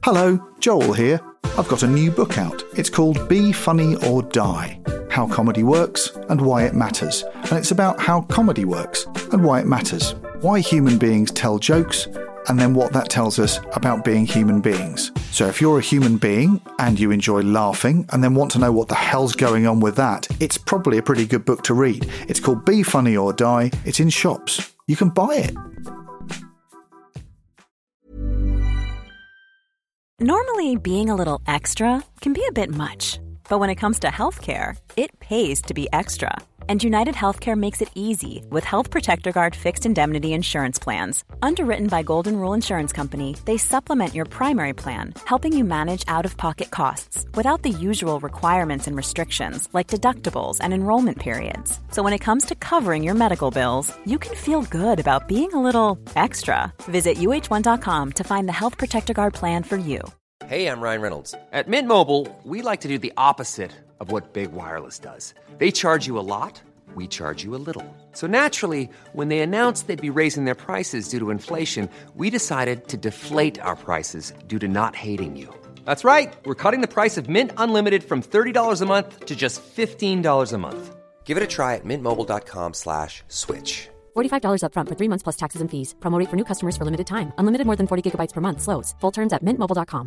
Hello, Joel here. I've got a new book out. It's called Be Funny or Die: How Comedy Works and Why It Matters. And it's about how comedy works and why it matters. Why human beings tell jokes, and then what that tells us about being human beings. So if you're a human being and you enjoy laughing and then want to know what the hell's going on with that, it's probably a pretty good book to read. It's called Be Funny or Die. It's in shops. You can buy it. Normally, being a little extra can be a bit much. But when it comes to healthcare, it pays to be extra. And United Healthcare makes it easy with Health Protector Guard fixed indemnity insurance plans. Underwritten by Golden Rule Insurance Company, they supplement your primary plan, helping you manage out-of-pocket costs without the usual requirements and restrictions like deductibles and enrollment periods. So when it comes to covering your medical bills, you can feel good about being a little extra. Visit uh1.com to find the Health Protector Guard plan for you. Hey, I'm Ryan Reynolds. At Mint Mobile, we like to do the opposite of what Big Wireless does. They charge you a lot, we charge you a little. So naturally, when they announced they'd be raising their prices due to inflation, we decided to deflate our prices due to not hating you. That's right. We're cutting the price of Mint Unlimited from $30 a month to just $15 a month. Give it a try at mintmobile.com/switch. $45 up front for 3 months plus taxes and fees. Promo rate for new customers for limited time. Unlimited more than 40 gigabytes per month. Slows full terms at mintmobile.com.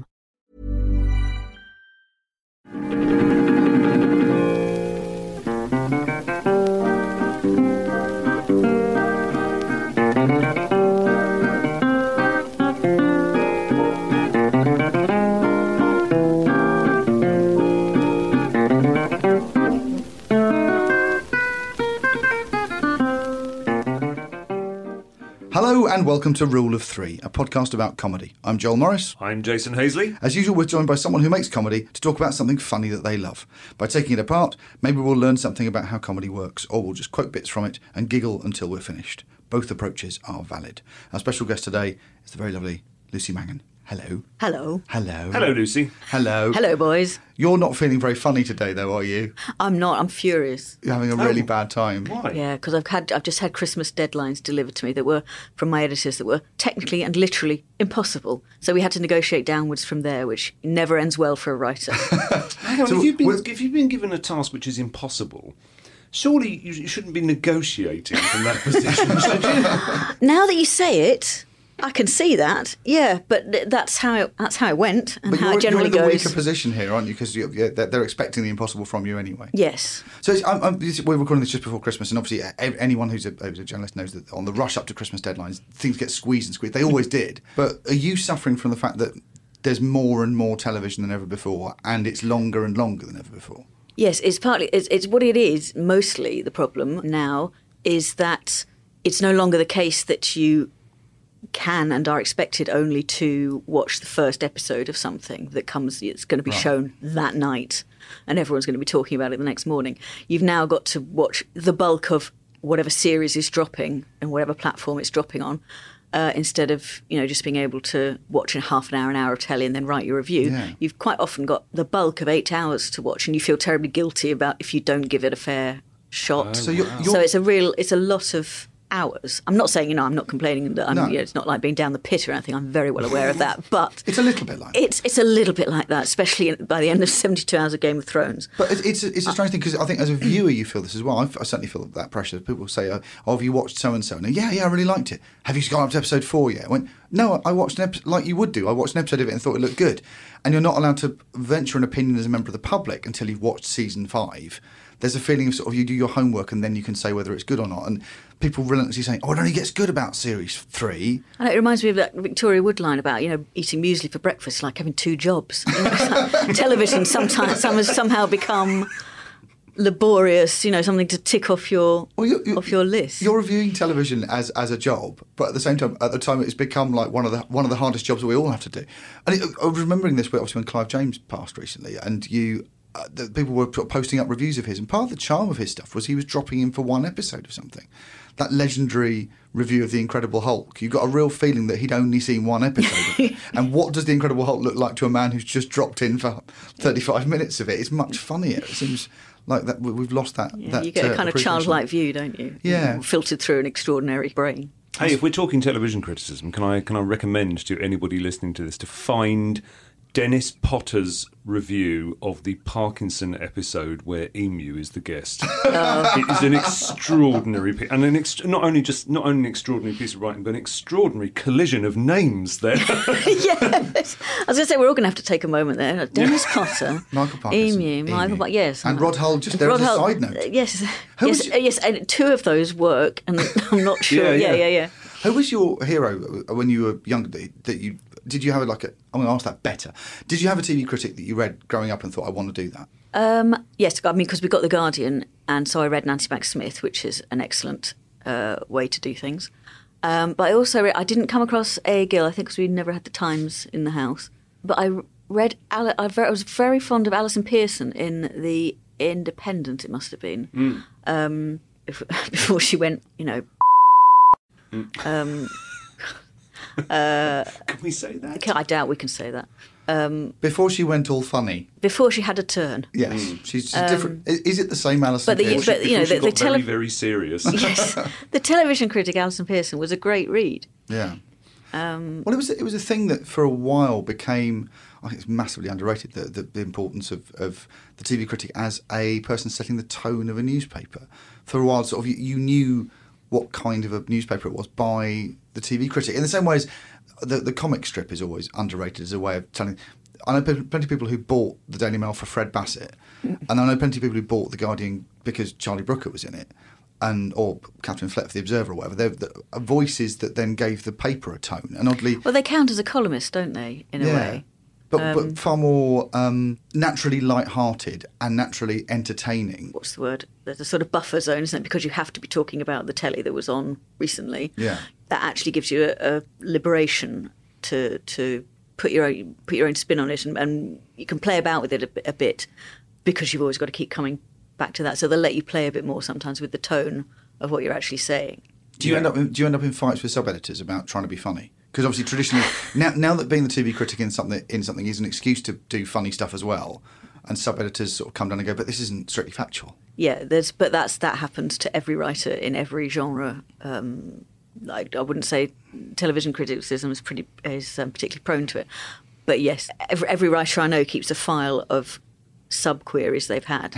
Hello and welcome to Rule of Three, a podcast about comedy. I'm Joel Morris. I'm Jason Hazley. As usual, we're joined by someone who makes comedy to talk about something funny that they love. By taking it apart, maybe we'll learn something about how comedy works, or we'll just quote bits from it and giggle until we're finished. Both approaches are valid. Our special guest today is the very lovely Lucy Mangan. Hello. Hello. Hello. Hello, Lucy. Hello. Hello, boys. You're not feeling very funny today, though, are you? I'm not. I'm furious. You're having a really bad time. Why? Yeah, because I've just had Christmas deadlines delivered to me that were from my editors that were technically and literally impossible. So we had to negotiate downwards from there, which never ends well for a writer. Hang on, So if you've been given a task which is impossible, surely you shouldn't be negotiating from that position, should you? Now that you say it, I can see that. Yeah, but that's how it went and But how it generally you're in the goes. weaker position here, aren't you? Because they're expecting the impossible from you anyway. Yes. So we're recording this just before Christmas, and obviously anyone who's a journalist knows that on the rush up to Christmas deadlines, things get squeezed and squeezed. They always did. But are you suffering from the fact that there's more and more television than ever before, and it's longer and longer than ever before? Yes, it's partly it's what it is. Mostly the problem now is that it's no longer the case that you can and are expected only to watch the first episode of something that comes. It's going to be shown that night, and everyone's going to be talking about it the next morning. You've now got to watch the bulk of whatever series is dropping and whatever platform it's dropping on. Instead of just being able to watch in half an hour of telly and then write your review, you've quite often got the bulk of 8 hours to watch, and you feel terribly guilty about if you don't give it a fair shot. So it's a lot of hours. I'm not saying I'm not complaining that it's not like being down the pit or anything. I'm very well aware of that, but it's a little bit like that. It's a little bit like that, especially by the end of 72 hours of Game of Thrones. But it's a strange thing, because I think as a viewer you feel this as well. I certainly feel that pressure. People say, "Oh, have you watched so and so?" And I really liked it. Have you gone up to episode 4 yet? I went, no, I watched an episode like you would do. I watched an episode of it and thought it looked good. And you're not allowed to venture an opinion as a member of the public until you've watched season 5. There's a feeling of sort of you do your homework and then you can say whether it's good or not. And people relentlessly saying, "Oh, it only gets good about series 3." And it reminds me of that Victoria Wood line about eating muesli for breakfast, like having 2 jobs. Television sometimes somehow become laborious, something to tick off your list. You're reviewing television as a job, but at the same time, it's become like one of the hardest jobs that we all have to do. And I was remembering this, obviously, when Clive James passed recently, and the people were posting up reviews of his, and part of the charm of his stuff was he was dropping in for one episode of something. That legendary review of The Incredible Hulk, you got a real feeling that he'd only seen one episode of it. And what does The Incredible Hulk look like to a man who's just dropped in for 35 minutes of it? It's much funnier. It seems like that we've lost that. Yeah, you get a kind of childlike view, don't you? Yeah, filtered through an extraordinary brain. Hey, if we're talking television criticism, can I recommend to anybody listening to this to find Dennis Potter's review of the Parkinson episode where Emu is the guest. It is an extraordinary piece, and not only an extraordinary piece of writing, but an extraordinary collision of names there. Yes. I was going to say, we're all going to have to take a moment there. Dennis Potter, Michael Parkinson, Emu, Michael Parkinson, yes. And Rod Hull, just there as a side note. Yes, yes, and two of those work, and I'm not sure. Yeah. Who was your hero when you were younger? Did you have I'm going to ask that better. Did you have a TV critic that you read growing up and thought, I want to do that? Yes, I mean, because we got The Guardian, and so I read Nancy Mack Smith, which is an excellent way to do things. But I also I didn't come across A. Gill, I think because we never had the Times in the house. But I read, I was very fond of Alison Pearson in The Independent, it must have been, before she went, Can we say that? I doubt we can say that. Before she went all funny. Before she had a turn. Yes, she's different. Is it the same Alison Pearson? She got very, very serious. Yes, the television critic Alison Pearson was a great read. Yeah. Well, it was a thing that for a while became, I think it's massively underrated, the importance of the TV critic as a person setting the tone of a newspaper. For a while, sort of, you knew what kind of a newspaper it was by the TV critic. In the same way as the comic strip is always underrated as a way of telling. I know plenty of people who bought the Daily Mail for Fred Bassett, and I know plenty of people who bought the Guardian because Charlie Brooker was in it, or Catherine Flett for the Observer or whatever. They're voices that then gave the paper a tone. And oddly, well, they count as a columnist, don't they? In a way. But far more naturally light-hearted and naturally entertaining. What's the word? There's a sort of buffer zone, isn't it? Because you have to be talking about the telly that was on recently. Yeah. That actually gives you a liberation to put your own spin on it, and you can play about with it a bit because you've always got to keep coming back to that. So they'll let you play a bit more sometimes with the tone of what you're actually saying. Do you end up in fights with sub-editors about trying to be funny? Because obviously, traditionally, now that being the TV critic in something is an excuse to do funny stuff as well, and sub-editors sort of come down and go, but this isn't strictly factual. Yeah, that happens to every writer in every genre. I wouldn't say television criticism is particularly prone to it, but yes, every writer I know keeps a file of sub-queries they've had.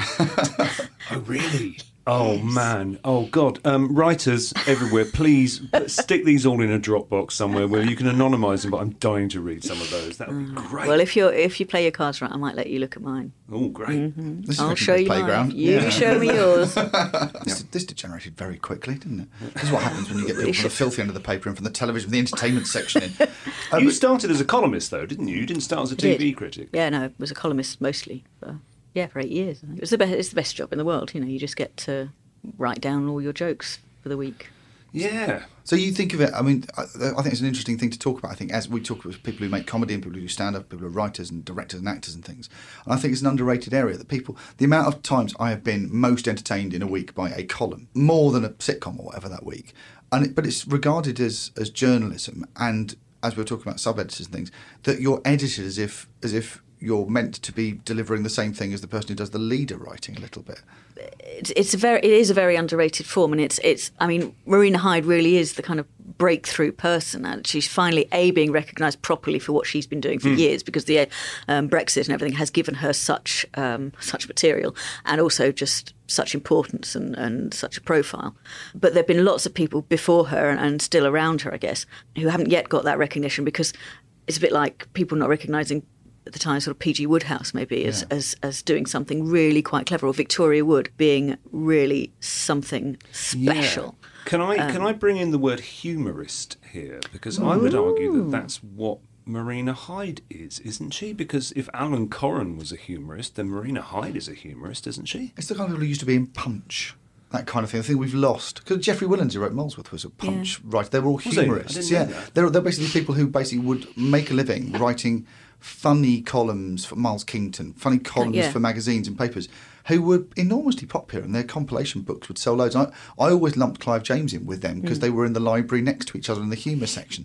Oh, really? Oh, man. Oh, God. Writers everywhere, please stick these all in a Dropbox somewhere where you can anonymise them, but I'm dying to read some of those. That would be great. Well, if you play your cards right, I might let you look at mine. Oh, great. Mm-hmm. I'll show you playground. Mine. You show me yours. This degenerated very quickly, didn't it? This is what happens when you get people from the filthy end of the paper and from the television, from the entertainment section in. You started as a columnist, though, didn't you? You didn't start as a TV critic. Yeah, no, I was a columnist mostly. For 8 yeyears. It's the best job in the world. You just get to write down all your jokes for the week. Yeah. So you think of it, I mean, I think it's an interesting thing to talk about. I think as we talk with people who make comedy and people who do stand-up, people who are writers and directors and actors and things, and I think it's an underrated area that the amount of times I have been most entertained in a week by a column, more than a sitcom or whatever that week, but it's regarded as journalism, and as we were talking about sub-editors and things, that you're edited as if you're meant to be delivering the same thing as the person who does the leader writing a little bit. It is a very underrated form, and it's. I mean, Marina Hyde really is the kind of breakthrough person, and she's finally being recognised properly for what she's been doing for years, because the Brexit and everything has given her such material, and also just such importance and such a profile. But there've been lots of people before her and still around her, I guess, who haven't yet got that recognition, because it's a bit like people not recognising at the time sort of P.G. Wodehouse maybe as doing something really quite clever, or Victoria Wood being really something special. Yeah. Can I bring in the word humorist here? Because I would argue that that's what Marina Hyde is, isn't she? Because if Alan Coren was a humorist, then Marina Hyde is a humorist, isn't she? It's the kind of people who used to be in Punch. That kind of thing. I think we've lost. Because Geoffrey Willans, who wrote Molesworth, was a Punch writer. They were all humorists. They're basically people who basically would make a living writing funny columns for Miles Kington, funny columns for magazines and papers, who were enormously popular, and their compilation books would sell loads. I always lumped Clive James in with them because they were in the library next to each other in the humour section.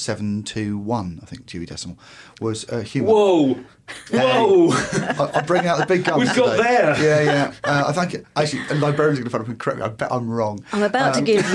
721, I think, Dewey Decimal, was humour. Whoa! Whoa! I'm bringing out the big guns. We've got today. there. Yeah. I think, actually, librarians are going to find up and correct me. I bet I'm wrong. I'm about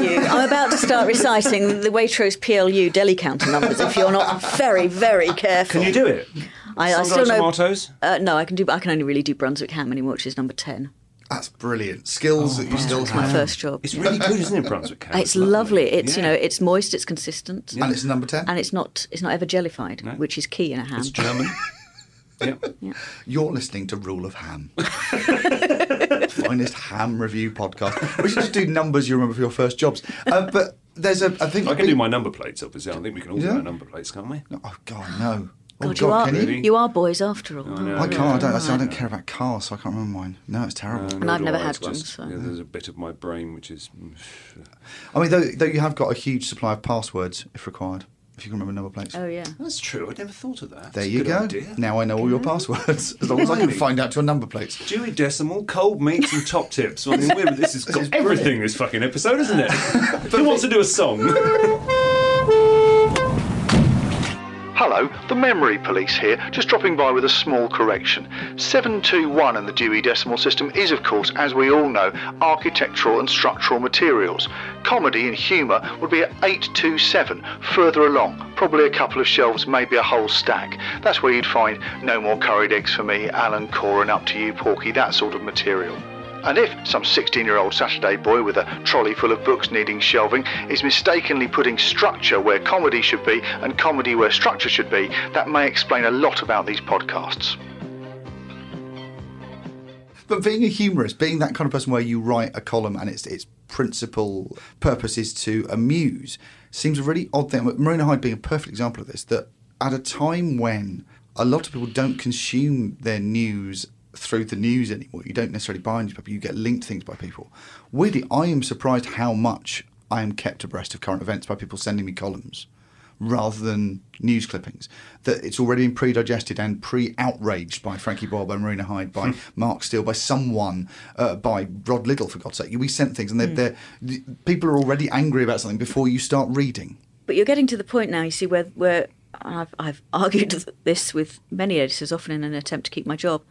to start reciting the Waitrose PLU deli counter numbers if you're not very, very careful. Can you do it? I still know tomatoes? No, I can only really do Brunswick ham anymore, which is number 10. That's brilliant. Skills that you still It's have. my first job. It's really good, isn't it, Brunswick ham? It's lovely. It's it's moist, it's consistent, And it's number 10? and it's not ever jellified, which is key in a ham. It's German. Yeah. You're listening to Rule of Ham. Finest ham review podcast. We should just do numbers you remember for your first jobs. But there's I think... I can do my number plates, obviously. I think we can all do our number plates, can't we? Oh, God, no. God, oh, can you? you are boys after all. I can't. I don't care about cars, so I can't remember mine. No, it's terrible. And I've never had It's one. just- So. yeah, there's a bit of my brain which is... I mean, though you have got a huge supply of passwords, if required, if you can remember number plates. Oh, yeah. That's true. I never thought of that. There That's a you good go. idea. Now I know all your passwords, as long as I can Blimey. find out your number plates. Dewey Decimal, cold meats and top tips. I mean, this has got everything, this fucking episode, isn't it? Who wants to do a song? Hello, the Memory Police here, just dropping by with a small correction. 721 in the Dewey Decimal System is, of course, as we all know, architectural and structural materials. Comedy and humour would be at 827, further along, probably a couple of shelves, maybe a whole stack. That's where you'd find No More Curried Eggs for Me, Alan Core and Up to You Porky, that sort of material. And if some 16-year-old Saturday boy with a trolley full of books needing shelving is mistakenly putting structure where comedy should be and comedy where structure should be, that may explain a lot about these podcasts. But being a humorist, being that kind of person where you write a column and its principal purpose is to amuse, seems a really odd thing. Marina Hyde being a perfect example of this, that at a time when a lot of people don't consume their news through the news anymore, you don't necessarily buy a newspaper, you get linked things by people. Weirdly, I am surprised how much I am kept abreast of current events by people sending me columns rather than news clippings. That it's already been pre-digested and pre-outraged by Frankie Boyle, by Marina Hyde, by Mark Steele, by someone, by Rod Liddell, for God's sake. We sent things and people are already angry about something before you start reading. But you're getting to the point now, you see, where I've argued this with many editors, often in an attempt to keep my job,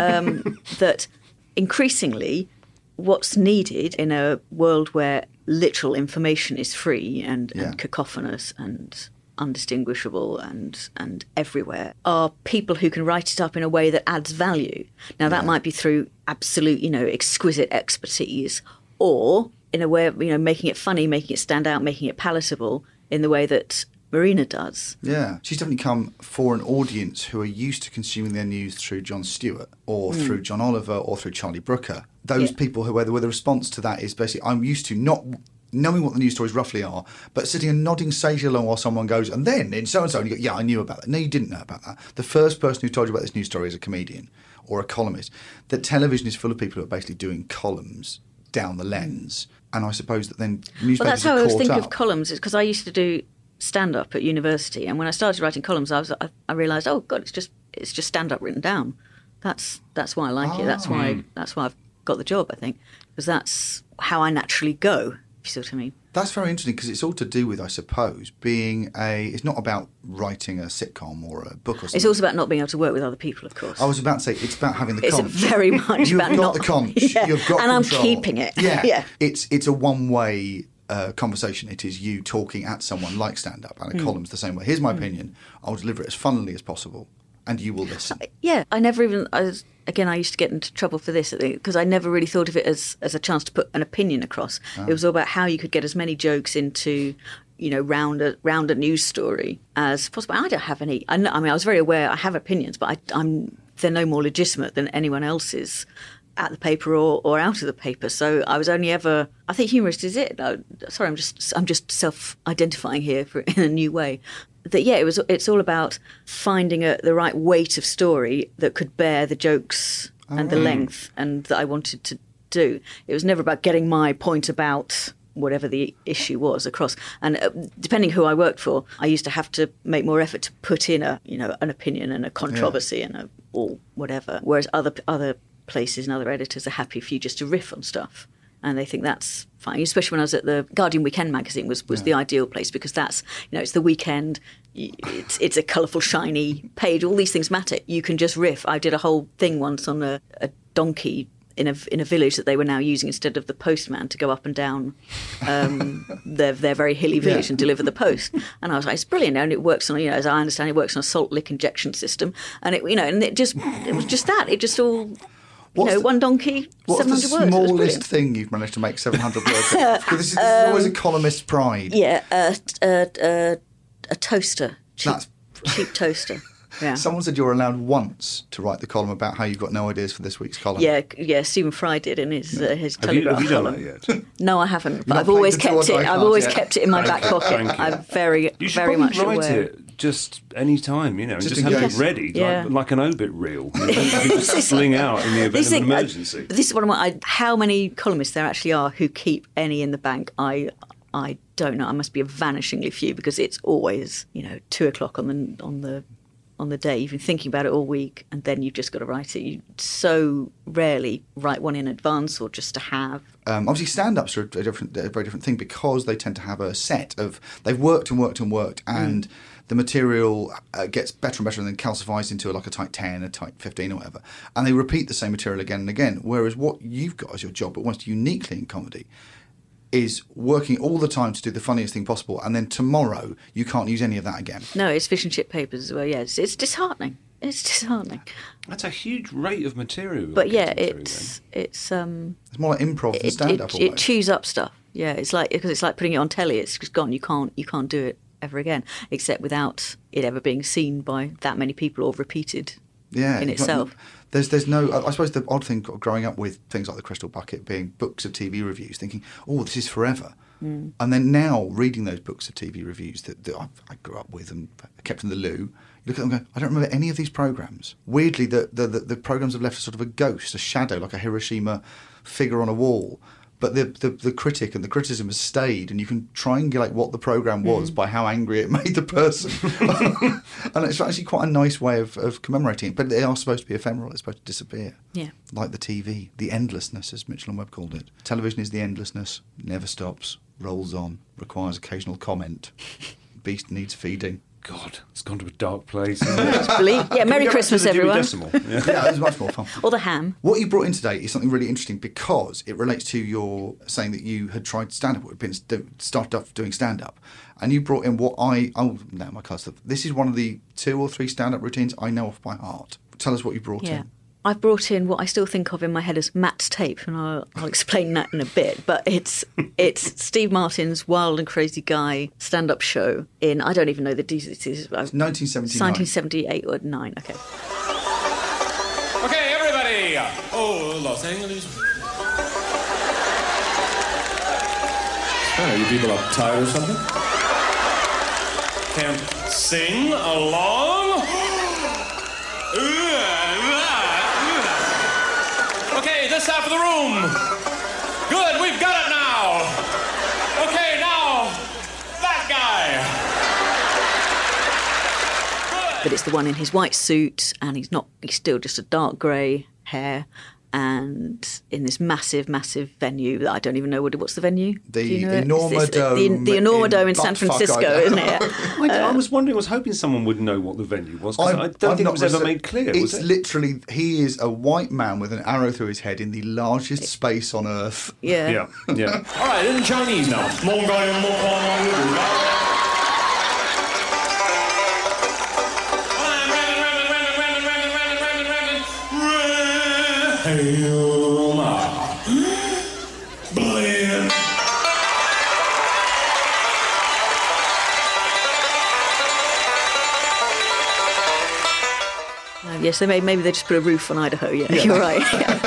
that increasingly what's needed in a world where literal information is free and cacophonous and undistinguishable and everywhere are people who can write it up in a way that adds value. Now, that might be through absolute, exquisite expertise, or in a way of, making it funny, making it stand out, making it palatable in the way that Marina does. Yeah. She's definitely come for an audience who are used to consuming their news through Jon Stewart or through John Oliver or through Charlie Brooker. Those people where the response to that is basically, I'm used to not knowing what the news stories roughly are, but sitting and nodding sagely along while someone goes, and then in so-and-so, and you go, yeah, I knew about that. No, you didn't know about that. The first person who told you about this news story is a comedian or a columnist. That television is full of people who are basically doing columns down the lens. And I suppose that then newspapers Well, that's how are I always caught think up. of columns, because I used to do stand-up at university, and when I started writing columns, I realised, oh God, it's just stand-up written down. That's why I like it. That's why I've got the job, I think, because that's how I naturally go. If you see what I mean. That's very interesting because it's all to do with, I suppose, it's not about writing a sitcom or a book or something. It's also about not being able to work with other people, of course. I was about to say, it's about having the It's conch. very much You've about got not... the conch. Yeah. You've got and control. I'm keeping it. Yeah. It's a one-way conversation. It is you talking at someone like stand-up, and a column's the same way. Here's my opinion. I'll deliver it as funnily as possible, and you will listen. Yeah, I used to get into trouble for this because I never really thought of it as a chance to put an opinion across. It was all about how you could get as many jokes into, round a news story as possible. I don't have any. I was very aware I have opinions, but they're no more legitimate than anyone else's at the paper or out of the paper. So I was only ever. I think humorist is it. Sorry, I'm just self-identifying here in a new way. That it's all about finding the right weight of story that could bear the jokes and the length and that I wanted to do. It was never about getting my point about whatever the issue was across. And depending who I worked for, I used to have to make more effort to put in an opinion and a controversy and or whatever. Whereas other places and other editors are happy for you just to riff on stuff. And they think that's fine, especially when I was at the Guardian Weekend magazine was the ideal place because that's, it's the weekend, it's a colourful, shiny page, all these things matter. You can just riff. I did a whole thing once on a donkey in a village that they were now using instead of the postman to go up and down their very hilly village and deliver the post. And I was like, it's brilliant. And it works on, as I understand, it works on a salt lick injection system. And it was just that. It just all. One donkey, 700 words. What's the smallest thing you've managed to make 700 words of? Because this is always a columnist's pride. Yeah, a toaster, cheap toaster. Yeah. Someone said you're allowed once to write the column about how you've got no ideas for this week's column. Yeah. Stephen Fry did in his Telegraph Have you done column. that yet? No, I haven't. But I've always kept it. I've always kept it in my back pocket. I'm very much aware. You should write it just any time, and just have it ready, like an obit reel. You can just sling out in the event of an emergency. This is one of how many columnists there actually are who keep any in the bank. I don't know. I must be a vanishingly few because it's always 2:00 on the day. You've been thinking about it all week and then you've just got to write it. You so rarely write one in advance or just to have. Obviously, stand-ups are a very different thing because they tend to have a set of... They've worked and worked and worked and the material gets better and better and then calcifies into like a type 10, a type 15 or whatever. And they repeat the same material again and again. Whereas what you've got as your job, but almost uniquely in comedy, is working all the time to do the funniest thing possible, and then tomorrow you can't use any of that again. No, it's fish and chip papers as well. Yeah, it's disheartening. It's disheartening. That's a huge rate of material. But yeah, it's more like improv than stand-up. It chews up stuff. Yeah, it's like putting it on telly. It's just gone. You can't do it ever again, except without it ever being seen by that many people or repeated. Yeah, in itself. There's no... I suppose the odd thing growing up with things like The Crystal Bucket being books of TV reviews, thinking, this is forever. And then now reading those books of TV reviews that I grew up with and kept in the loo, you look at them and go, I don't remember any of these programmes. Weirdly, the programmes have left a sort of a ghost, a shadow, like a Hiroshima figure on a wall. But the critic and the criticism has stayed, and you can triangulate what the programme was by how angry it made the person. And it's actually quite a nice way of commemorating it. But they are supposed to be ephemeral. It's supposed to disappear. Yeah. Like the TV, the endlessness, as Mitchell and Webb called it. Television is the endlessness, never stops, rolls on, requires occasional comment. Beast needs feeding. God, it's gone to a dark place. It's bleak. Yeah, Merry Christmas, everyone. Yeah, it was much more fun. Or the ham. What you brought in today is something really interesting because it relates to your saying that you had tried stand-up, or had started off doing stand-up. And you brought in my class. This is one of the 2 or 3 stand-up routines I know off by heart. Tell us what you brought in. I've brought in what I still think of in my head as Matt's tape, and I'll explain that in a bit. But it's Steve Martin's Wild and Crazy Guy stand-up show in, I don't even know the details. It's 1979. 1978 or 9, okay. Okay, everybody. Los Angeles. You people uptight or something? Can't sing along? Okay, this half of the room. Good, we've got it now. Okay, now, that guy. Good. But it's the one in his white suit, and he's still just a dark grey hair, and in this massive, massive venue that I don't even know what's the venue? The Enorma Dome. The Enorma Dome in San Francisco, isn't it? I was wondering, I was hoping someone would know what the venue was, because I don't think it was ever made clear, was it? It's literally, he is a white man with an arrow through his head in the largest space on Earth. Yeah. All right, in Chinese now. Yes, maybe they just put a roof on Idaho. Yeah. You're right.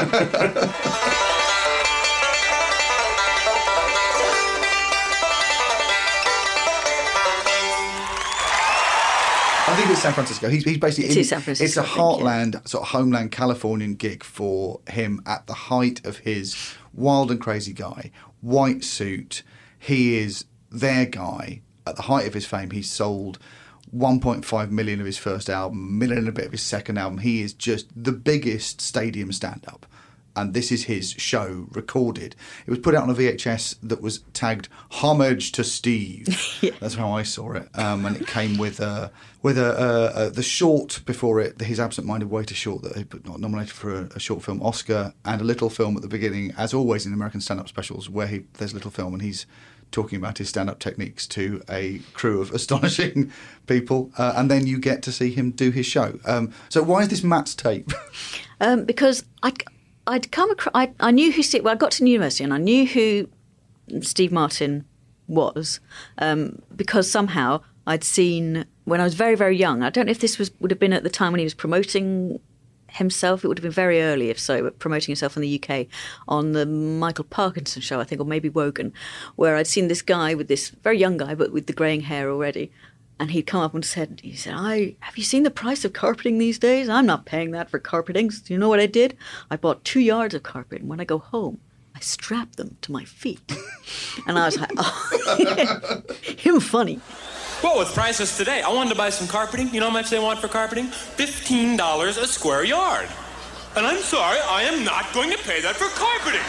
I think it's San Francisco. He's basically in San Francisco. It's a heartland, sort of homeland Californian gig for him at the height of his Wild and Crazy Guy, white suit. He is their guy at the height of his fame. He's sold 1.5 million of his first album, 1 million and a bit of his second album. He is just the biggest stadium stand-up and this is his show recorded. It was put out on a VHS that was tagged "Homage to Steve." Yeah. That's how I saw it, and it came with the short before it, his Absent-Minded Waiter short that he put nominated for a short film Oscar, and a little film at the beginning, as always in American stand-up specials, where there's a little film and he's talking about his stand-up techniques to a crew of astonishing people, and then you get to see him do his show. So why is this Matt's tape? Because I'd come across, I knew who Steve. Well, I got to university and I knew who Steve Martin was, because somehow I'd seen when I was very, very young. I don't know if this would have been at the time when he was promoting himself. It would have been very early, if so, but promoting himself in the UK on the Michael Parkinson show, I think, or maybe Wogan, where I'd seen this guy with this very young guy, but with the greying hair already. And he'd come up and said, have you seen the price of carpeting these days? I'm not paying that for carpeting. So you know what I did? I bought 2 yards of carpet, and when I go home, I strap them to my feet. And I was like, oh, him funny. Well, with prices today, I wanted to buy some carpeting. You know how much they want for carpeting? $15 a square yard. And I'm sorry, I am not going to pay that for carpeting.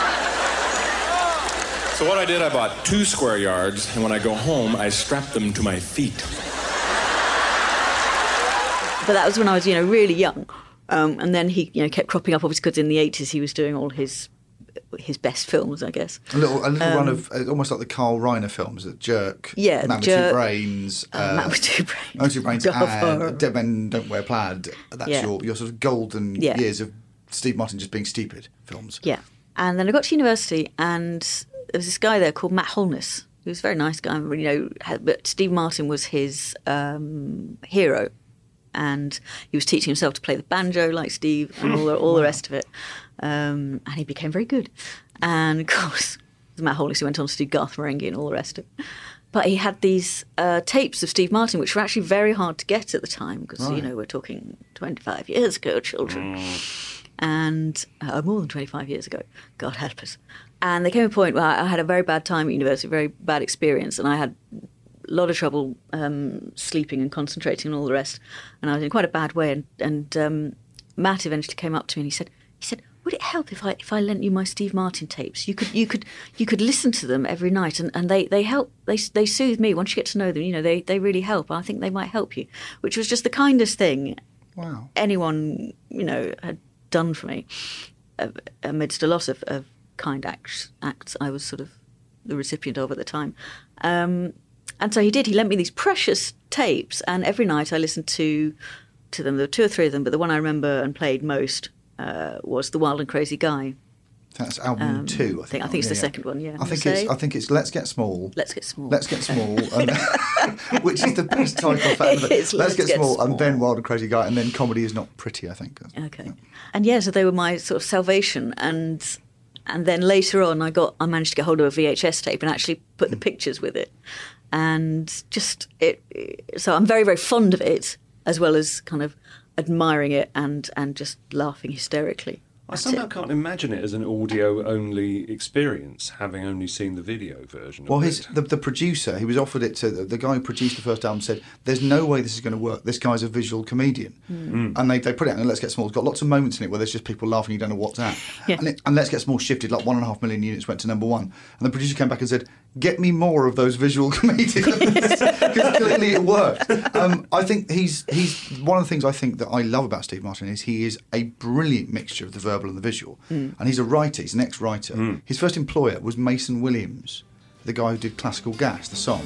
So what I did, I bought 2 square yards, and when I go home, I strap them to my feet. But that was when I was, really young. And then he, kept cropping up, obviously, because in the 80s he was doing all his best films, I guess. A little run of almost like the Carl Reiner films, Jerk, yeah, Man with Jerk, Two Brains, Man with Two Brains, Man with Two Brains, and Dead Men Don't Wear Plaid. That's your sort of golden years of Steve Martin just being stupid films. Yeah, and then I got to university, and there was this guy there called Matt Holness, who was a very nice guy, but Steve Martin was his hero, and he was teaching himself to play the banjo like Steve and all the rest of it. And he became very good. And of course, Matt Holness, who went on to do Garth Marenghi and all the rest of it. But he had these tapes of Steve Martin, which were actually very hard to get at the time, because, we're talking 25 years ago, children. And more than 25 years ago, God help us. And there came a point where I had a very bad time at university, a very bad experience, and I had a lot of trouble sleeping and concentrating and all the rest. And I was in quite a bad way. And Matt eventually came up to me and he said, would it help if I lent you my Steve Martin tapes? You could listen to them every night, and they help. They soothe me. Once you get to know them, they really help. I think they might help you, which was just the kindest thing anyone had done for me. Amidst a lot of kind acts I was sort of the recipient of at the time. And so he did. He lent me these precious tapes, and every night I listened to them. There were 2 or 3 of them, but the one I remember and played most was The Wild and Crazy Guy. That's album 2, I think. I think it's the second one, yeah. I think it's Let's Get Small. Let's Get Small. Let's Get Small, which is the best title for it. Let's Get Small, and then Wild and Crazy Guy, and then Comedy Is Not Pretty, I think. Okay. Yeah. And so they were my sort of salvation, and then later on I managed to get hold of a VHS tape and actually put the pictures with it. And just so I'm very, very fond of it, as well as kind of admiring it and just laughing hysterically. I somehow can't imagine it as an audio-only experience, having only seen the video version of it. The producer, he was offered it to... The guy who produced the first album said, there's no way this is going to work. This guy's a visual comedian. And they put it out, and Let's Get Small. It's got lots of moments in it where there's just people laughing, you don't know what's at. Yeah. And Let's Get Small shifted, like 1.5 million units went to number 1. And the producer came back and said, get me more of those visual comedians. Because clearly it worked. I think he's one of the things I think that I love about Steve Martin is he is a brilliant mixture of the verbal and the visual. And he's a writer, he's an ex-writer. His first employer was Mason Williams, the guy who did Classical Gas, the song.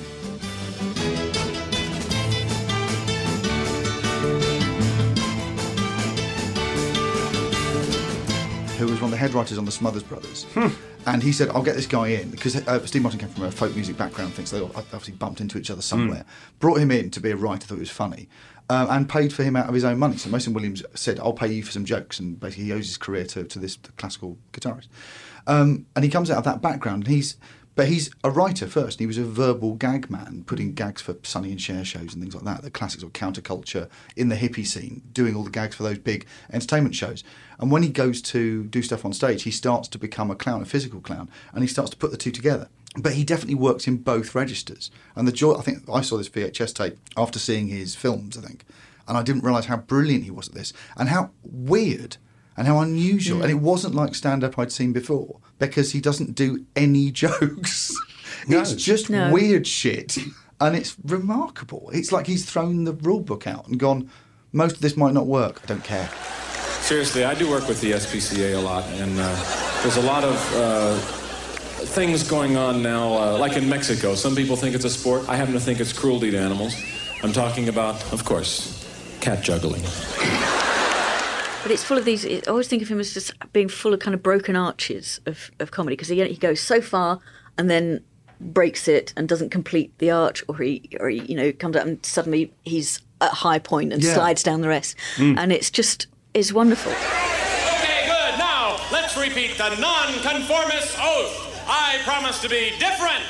Who was one of the head writers on the Smothers Brothers. And he said, I'll get this guy in, because Steve Martin came from a folk music background, so they obviously bumped into each other somewhere. Brought him in to be a writer, thought it was funny, and paid for him out of his own money. So Mason Williams said, I'll pay you for some jokes, and basically he owes his career to this classical guitarist. And he comes out of that background, but he's a writer first. He was a verbal gag man, putting gags for Sonny and Cher shows and things like that, the classics of counterculture in the hippie scene, doing all the gags for those big entertainment shows. And when he goes to do stuff on stage, he starts to become a clown, a physical clown, and he starts to put the two together. But he definitely works in both registers. And the joy, I think I saw this VHS tape after seeing his films, I think, and I didn't realise how brilliant he was at this, and how weird and how unusual. And it wasn't like stand-up I'd seen before, because he doesn't do any jokes. It's just weird shit, and it's remarkable. It's like he's thrown the rule book out and gone, most of this might not work. I don't care. Seriously, I do work with the SPCA a lot, and there's a lot of things going on now, like in Mexico. Some people think it's a sport. I happen to think it's cruelty to animals. I'm talking about, of course, cat juggling. But it's full of these. I always think of him as just being full of kind of broken arches of comedy, because he goes so far and then breaks it and doesn't complete the arch, or he comes out and suddenly he's at high point and slides down the rest, and it's wonderful. Okay, good. Now let's repeat the non-conformist oath. I promise to be different.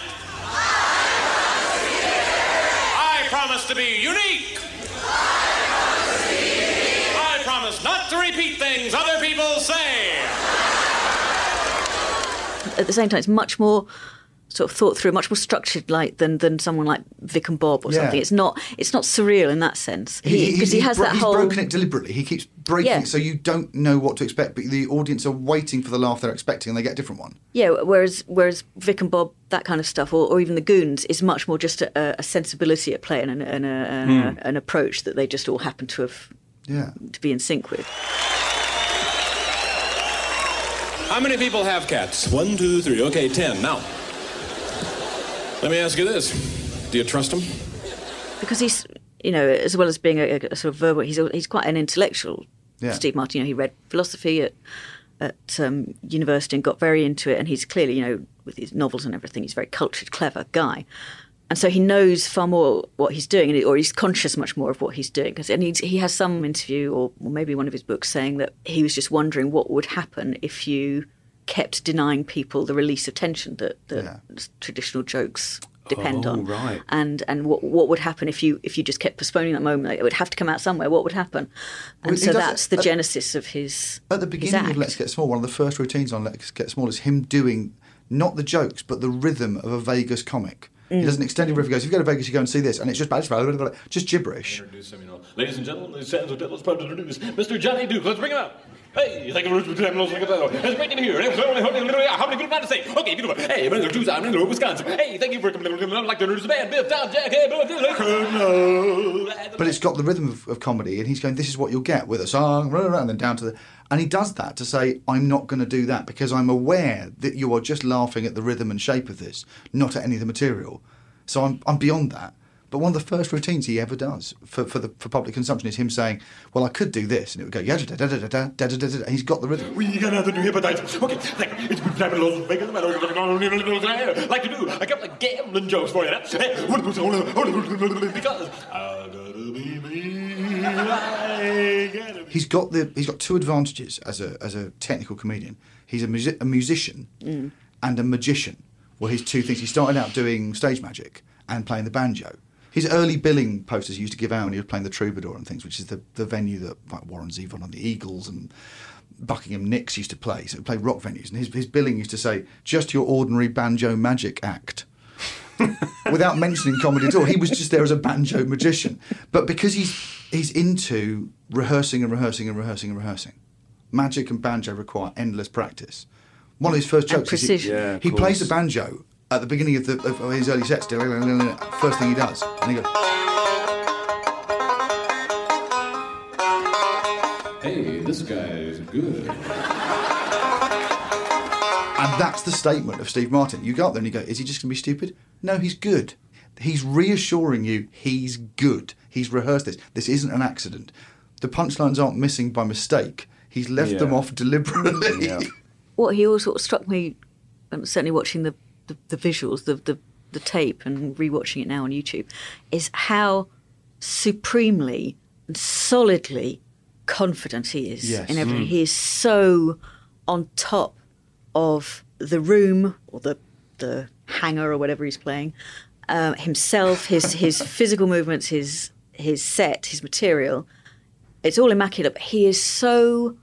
I promise to be unique. I promise not to repeat things other people say. At the same time, it's much more sort of thought through, much more structured, like than someone like Vic and Bob or something. It's not surreal in that sense, because he has that whole. He's broken it deliberately. He keeps breaking it, so you don't know what to expect, but the audience are waiting for the laugh they're expecting, and they get a different one. Yeah, whereas Vic and Bob, that kind of stuff, or even the Goons, is much more just a sensibility at play and an approach that they just all happen to have to be in sync with. How many people have cats? 1, 2, 3. Okay, 10. Now, let me ask you this. Do you trust him? Because he's, as well as being a sort of verbal, he's quite an intellectual, Steve Martin. He read philosophy at university and got very into it, and he's clearly, with his novels and everything, he's a very cultured, clever guy. And so he knows far more what he's doing, or he's conscious much more of what he's doing. And he has some interview, or maybe one of his books, saying that he was just wondering what would happen if you kept denying people the release of tension that traditional jokes depend on. Right. And what would happen if you just kept postponing that moment? Like, it would have to come out somewhere. What would happen? And so that's the genesis of his At the beginning of Let's Get Small, one of the first routines on Let's Get Small is him doing not the jokes, but the rhythm of a Vegas comic. He does an extended riff. He goes, if you go to Vegas, you go and see this. And it's just just gibberish. Introduce him, ladies and gentlemen, let's introduce Mr. Johnny Duke. Let's bring him out. Hey, thank you for it's great to be here. How many people to say? Okay, beautiful. Hey, Mr. Tuesday, I'm in Wisconsin. Hey, thank you for coming. I'd like to introduce the band. Biff, Tom, Jack, but it's got the rhythm of comedy, and he's going, this is what you'll get with a song, and then down to the... And he does that to say, I'm not going to do that, because I'm aware that you are just laughing at the rhythm and shape of this, not at any of the material. So I'm beyond that. But one of the first routines he ever does for public consumption is him saying, well, I could do this. And it would go, and he's got the rhythm. We got nothing to hepatitis. Okay, thank you. It's been time to Las Vegas. I like to do a couple of gambling jokes for you. Because I gotta be me. He's got two advantages as a technical comedian. He's a musician and a magician. Well, his two things. He started out doing stage magic and playing the banjo. His early billing posters he used to give out when he was playing the Troubadour and things, which is the venue that like Warren Zevon and the Eagles and Buckingham Nicks used to play. So he played rock venues. And his billing used to say, just your ordinary banjo magic act. Without mentioning comedy at all. He was just there as a banjo magician. But because he's into rehearsing and rehearsing and rehearsing and rehearsing, magic and banjo require endless practice. One of his first jokes is he plays the banjo at the beginning of his early sets, first thing he does, and he goes, hey, this guy is good. And that's the statement of Steve Martin. You go up there and you go, is he just going to be stupid? No, he's good. He's reassuring you he's good. He's rehearsed this. This isn't an accident. The punchlines aren't missing by mistake. He's left them off deliberately. Yeah. What he always sort of struck me, certainly watching the visuals, the tape, and rewatching it now on YouTube, is how supremely and solidly confident he is in everything. He is so on top of the room or the hangar or whatever he's playing, himself, his physical movements, his set, his material. It's all immaculate. But he is so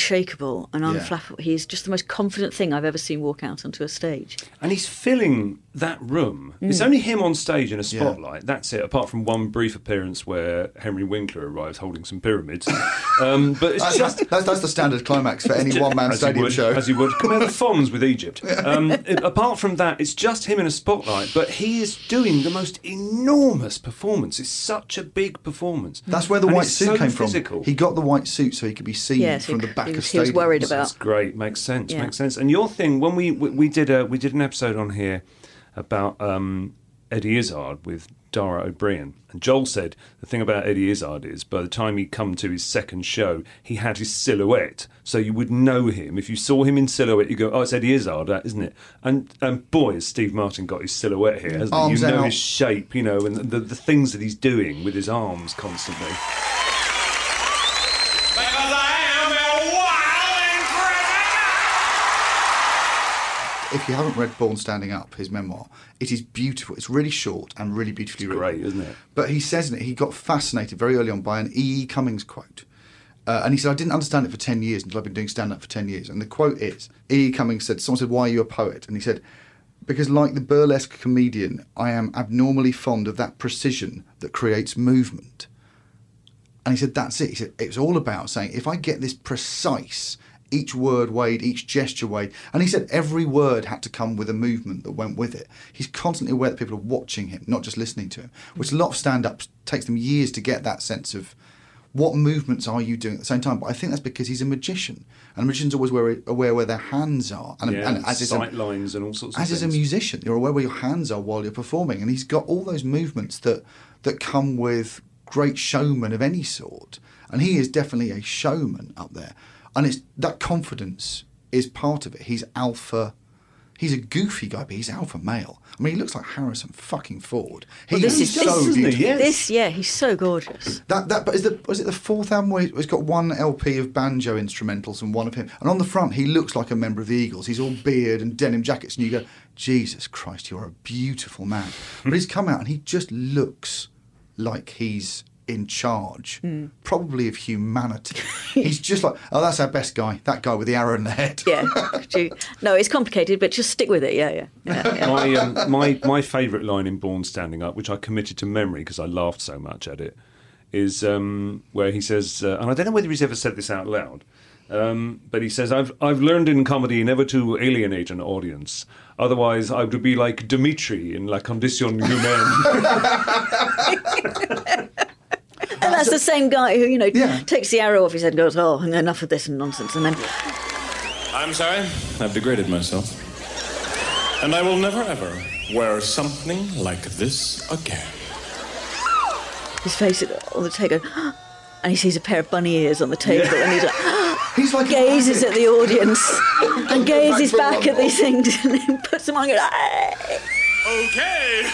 unshakable and unflappable. He is just the most confident thing I've ever seen walk out onto a stage. And he's filling that room. It's only him on stage in a spotlight. That's it. Apart from one brief appearance where Henry Winkler arrives holding some pyramids. But it's that's the standard climax for any one-man stadium show. As you would. Come out the Fonz with Egypt. Apart from that, it's just him in a spotlight. But he is doing the most enormous performance. It's such a big performance. That's where the white suit came physical. from. He got the white suit so he could be seen from the back of stadium. He was worried about. That's great. Makes sense. Makes sense. And your thing, when we did an episode on here about Eddie Izzard with Dara O'Brien, and Joel said the thing about Eddie Izzard is by the time he'd come to his second show, he had his silhouette, so you would know him. If you saw him in silhouette, you go, "Oh, it's Eddie Izzard, isn't it?" And boy, has Steve Martin got his silhouette here, hasn't he? You know his shape, you know, and the things that he's doing with his arms constantly. If you haven't read Born Standing Up, his memoir, it is beautiful. It's really short and really beautifully written. Great, isn't it? But he says in it, he got fascinated very early on by an E.E. Cummings quote. And he said, I didn't understand it for 10 years until I've been doing stand-up for 10 years. And the quote is, E.E. Cummings said, someone said, why are you a poet? And he said, because like the burlesque comedian, I am abnormally fond of that precision that creates movement. And he said, that's it. He said, it's all about saying, if I get this precise, each word weighed, each gesture weighed. And he said every word had to come with a movement that went with it. He's constantly aware that people are watching him, not just listening to him, which a lot of stand-ups takes them years to get that sense of what movements are you doing at the same time. But I think that's because he's a magician. And a magician's always aware where their hands are. And as sight lines and all sorts of things. As is a musician, you're aware where your hands are while you're performing. And he's got all those movements that come with great showmen of any sort. And he is definitely a showman up there. And it's that confidence is part of it. He's alpha. He's a goofy guy, but he's alpha male. I mean, he looks like Harrison fucking Ford. He's so beautiful. He's so gorgeous. But was it the fourth album where it's got one LP of banjo instrumentals and one of him? And on the front, he looks like a member of the Eagles. He's all beard and denim jackets, and you go, Jesus Christ, you're a beautiful man. But he's come out and he just looks like he's in charge, probably of humanity. He's just like, oh, that's our best guy, that guy with the arrow in the head. Yeah. No, it's complicated, but just stick with it. Yeah. My favourite line in Born Standing Up, which I committed to memory because I laughed so much at it, is where he says, and I don't know whether he's ever said this out loud, but he says, I've learned in comedy never to alienate an audience. Otherwise, I would be like Dimitri in La Condition Humaine. And that's the same guy who, takes the arrow off his head and goes, oh, enough of this nonsense. And then... I'm sorry, I've degraded myself. And I will never, ever wear something like this again. His face on the table, and he sees a pair of bunny ears on the table, and he's like gazes at the audience and gazes back at these things and then puts them on and goes, hey. Okay.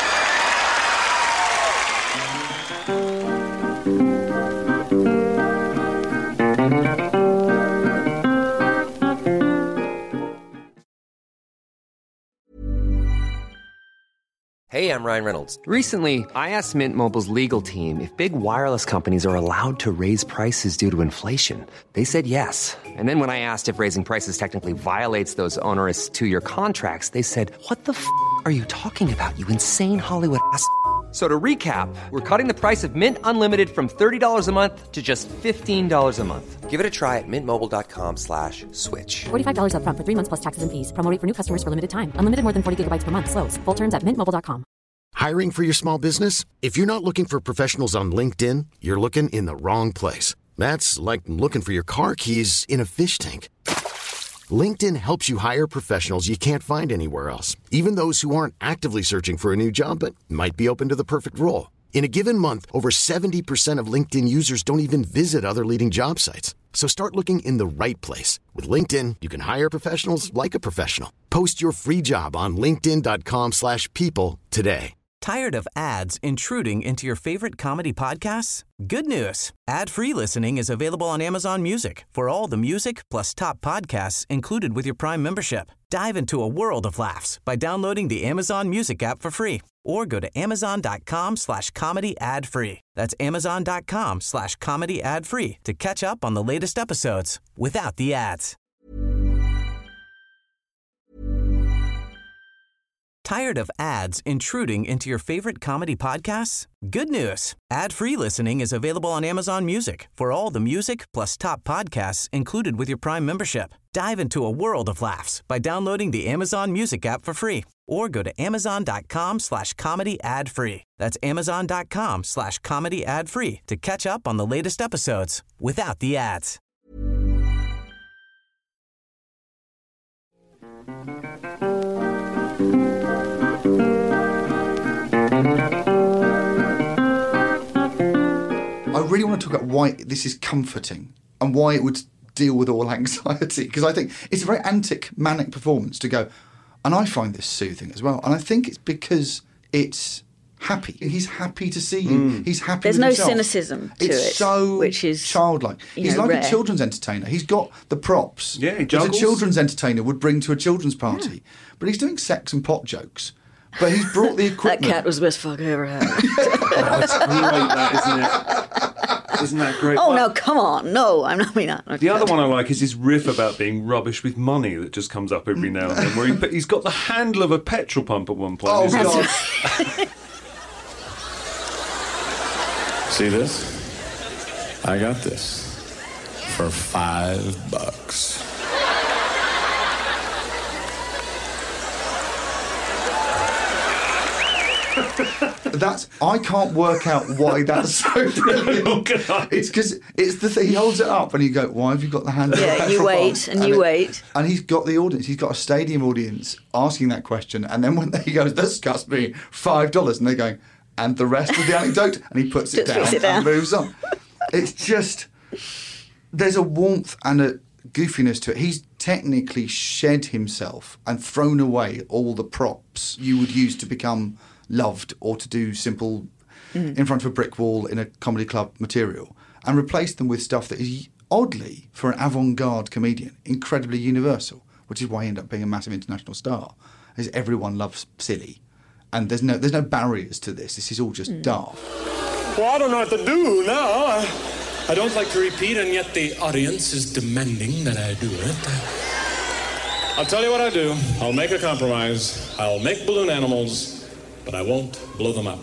Hey, I'm Ryan Reynolds. Recently, I asked Mint Mobile's legal team if big wireless companies are allowed to raise prices due to inflation. They said yes. And then when I asked if raising prices technically violates those onerous 2-year contracts, they said, what the f*** are you talking about, you insane Hollywood ass f- So to recap, we're cutting the price of Mint Unlimited from $30 a month to just $15 a month. Give it a try at mintmobile.com/switch. $45 up front for 3 months plus taxes and fees. Promo rate for new customers for limited time. Unlimited more than 40 gigabytes per month. Slows full terms at mintmobile.com. Hiring for your small business? If you're not looking for professionals on LinkedIn, you're looking in the wrong place. That's like looking for your car keys in a fish tank. LinkedIn helps you hire professionals you can't find anywhere else, even those who aren't actively searching for a new job but might be open to the perfect role. In a given month, over 70% of LinkedIn users don't even visit other leading job sites. So start looking in the right place. With LinkedIn, you can hire professionals like a professional. Post your free job on linkedin.com/people today. Tired of ads intruding into your favorite comedy podcasts? Good news. Ad-free listening is available on Amazon Music for all the music plus top podcasts included with your Prime membership. Dive into a world of laughs by downloading the Amazon Music app for free or go to amazon.com/comedy ad-free. That's amazon.com/comedy ad-free to catch up on the latest episodes without the ads. Tired of ads intruding into your favorite comedy podcasts? Good news. Ad-free listening is available on Amazon Music for all the music plus top podcasts included with your Prime membership. Dive into a world of laughs by downloading the Amazon Music app for free or go to amazon.com/comedy ad-free. That's amazon.com/comedy ad-free to catch up on the latest episodes without the ads. I really want to talk about why this is comforting and why it would deal with all anxiety, because I think it's a very antic, manic performance to go, and I find this soothing as well. And I think it's because it's happy. He's happy to see you. He's happy There's with no himself. cynicism to It's it, so which is childlike. He's like rare. a children's entertainer. He's got the props Yeah, he that a juggles. children's entertainer would bring to a children's party. But he's doing sex and pot jokes. But he's brought the That equipment. cat was the best fuck I ever had. Oh, it's great, that, isn't it? Isn't that great? Oh, Well, no, come on. No, I'm not. The other one I like is his riff about being rubbish with money that just comes up every now and then, where he's got the handle of a petrol pump at one point. Oh, isn't it? God. See this? I got this for $5. I can't work out why that's so brilliant. Oh, God. It's because it's the thing. He holds it up and you go, why have you got the handle of a Yeah, petrol you wait pump? and you wait. And he's got the audience. He's got a stadium audience asking that question. And then when he goes, this cost me $5. And they're going, and the rest of the anecdote? And he puts it Just down puts it down. and moves on. It's just, there's a warmth and a goofiness to it. He's technically shed himself and thrown away all the props you would use to become loved or to do simple in front of a brick wall in a comedy club material, and replaced them with stuff that is oddly, for an avant-garde comedian, incredibly universal, which is why he ended up being a massive international star, is everyone loves silly. And there's no barriers to this. This is all just daft. Well, I don't know what to do now. I don't like to repeat, and yet the audience is demanding that I do it. I'll tell you what I'll do. I'll make a compromise. I'll make balloon animals, but I won't blow them up.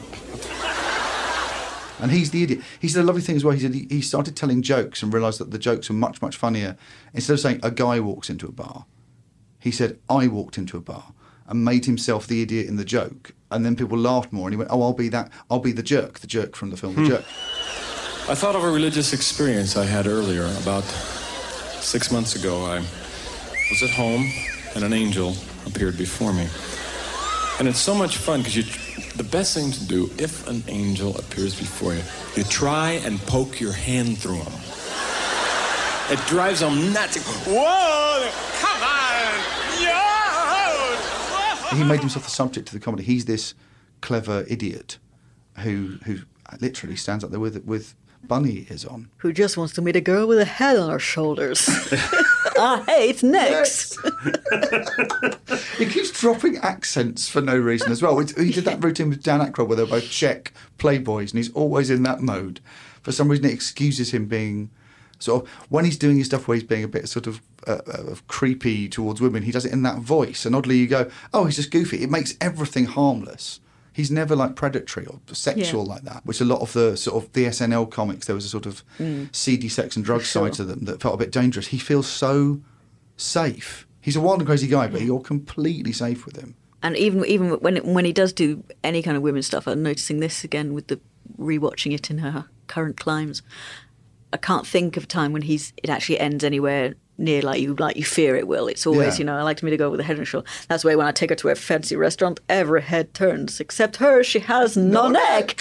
And he's the idiot. He said a lovely thing as well. He said he started telling jokes and realised that the jokes are much, much funnier. Instead of saying a guy walks into a bar, he said I walked into a bar and made himself the idiot in the joke. And then people laughed more and he went, oh, I'll be the jerk from the film The Jerk. I thought of a religious experience I had earlier. About 6 months ago, I was at home and an angel appeared before me. And it's so much fun because the best thing to do if an angel appears before you, you try and poke your hand through him. It drives them nuts. Whoa! Come on! Yo! He made himself the subject of the comedy. He's this clever idiot who literally stands up there with bunny ears on. Who just wants to meet a girl with a head on her shoulders. I hate necks. He keeps dropping accents for no reason as well. He did that routine with Dan Aykroyd where they're both Czech playboys and he's always in that mode. For some reason it excuses him being sort of, when he's doing his stuff where he's being a bit sort of creepy towards women, he does it in that voice. And oddly you go, oh, he's just goofy. It makes everything harmless. He's never like predatory or sexual like that, which a lot of the sort of the SNL comics, there was a sort of seedy sex and drug side to them that felt a bit dangerous. He feels so safe. He's a wild and crazy guy, but you're completely safe with him. And even when he does do any kind of women's stuff, I'm noticing this again with the rewatching it in her current climes. I can't think of a time when it actually ends anywhere near like you fear it will. It's always, I like to meet a girl with a head and shoulder. That's why when I take her to a fancy restaurant, every head turns except her. She has no neck.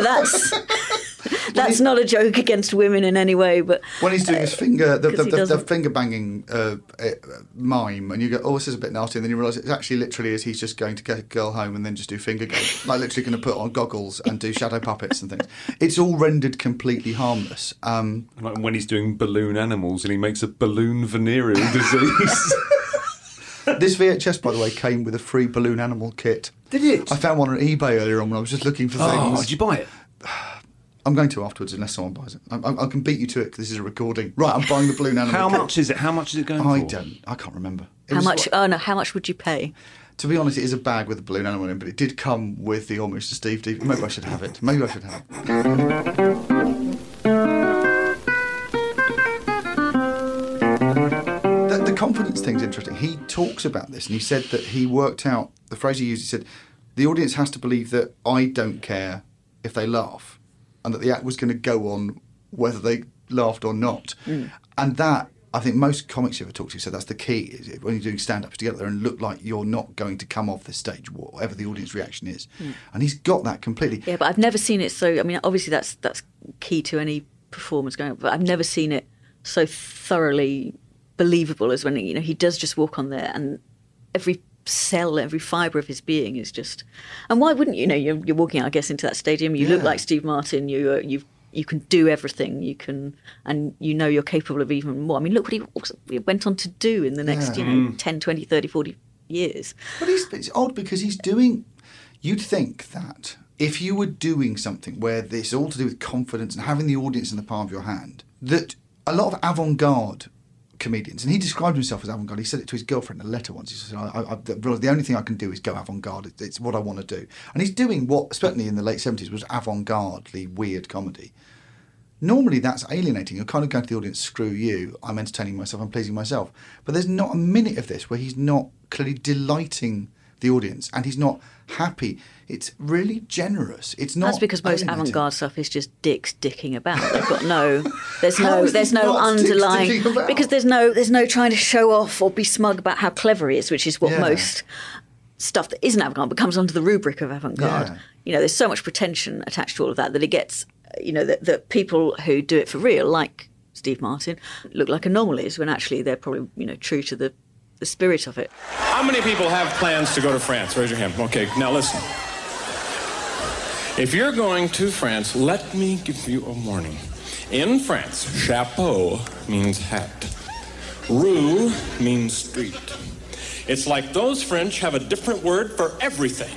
That's not a joke against women in any way. But when he's doing his finger, the finger banging mime, and you go, oh, this is a bit nasty, and then you realise it's actually literally is he's just going to get a girl home and then just do finger games, like literally going to put on goggles and do shadow puppets and things. It's all rendered completely harmless. Like when he's doing balloon animals and he makes a balloon venereal disease. This VHS, by the way, came with a free balloon animal kit. Did it? I found one on eBay earlier on when I was just looking for things. Oh, did you buy it? I'm going to afterwards unless someone buys it. I can beat you to it because this is a recording. Right, I'm buying the balloon animal. How much is it? How much is it going for? I can't remember. How much would you pay? To be honest, it is a bag with a balloon animal in, but it did come with the homage to Steve. Maybe I should have it. The confidence thing's interesting. He talks about this, and he said that he worked out, the phrase he used, he said, the audience has to believe that I don't care if they laugh, and that the act was going to go on whether they laughed or not. And that, I think most comics you ever talk to said that's the key, is when you're doing stand-ups, to get there and look like you're not going to come off the stage, whatever the audience reaction is. And he's got that completely. Yeah, but I've never seen it so... I mean, obviously that's key to any performance going on, but I've never seen it so thoroughly believable as when, you know, he does just walk on there and every cell, every fibre of his being is just... And why wouldn't you? You know, you're walking out, I guess, into that stadium, you look like Steve Martin, you can do everything, and you know you're capable of even more. I mean, look what he went on to do in the next, 10, 20, 30, 40 years. But it's odd because he's doing... You'd think that if you were doing something where it's all to do with confidence and having the audience in the palm of your hand, that a lot of avant-garde comedians, and he described himself as avant-garde. He said it to his girlfriend in a letter once. He said, the only thing I can do is go avant-garde. It's what I want to do. And he's doing what, certainly in the late 70s, was avant-garde-ly weird comedy. Normally that's alienating. You're kind of going to the audience, screw you, I'm entertaining myself, I'm pleasing myself. But there's not a minute of this where he's not clearly delighting the audience and he's not happy. It's really generous. It's not. That's because most alienating. avant-garde stuff is just dicks dicking about. They've got there's no underlying, because there's no trying to show off or be smug about how clever he is, which is what most stuff that isn't avant-garde but comes under the rubric of avant-garde. Yeah. You know, there's so much pretension attached to all of that it gets, you know, that people who do it for real, like Steve Martin, look like anomalies when actually they're probably, you know, true to the spirit of it. How many people have plans to go to France? Raise your hand. Okay, now listen. If you're going to France, let me give you a warning. In France, chapeau means hat. Rue means street. It's like those French have a different word for everything.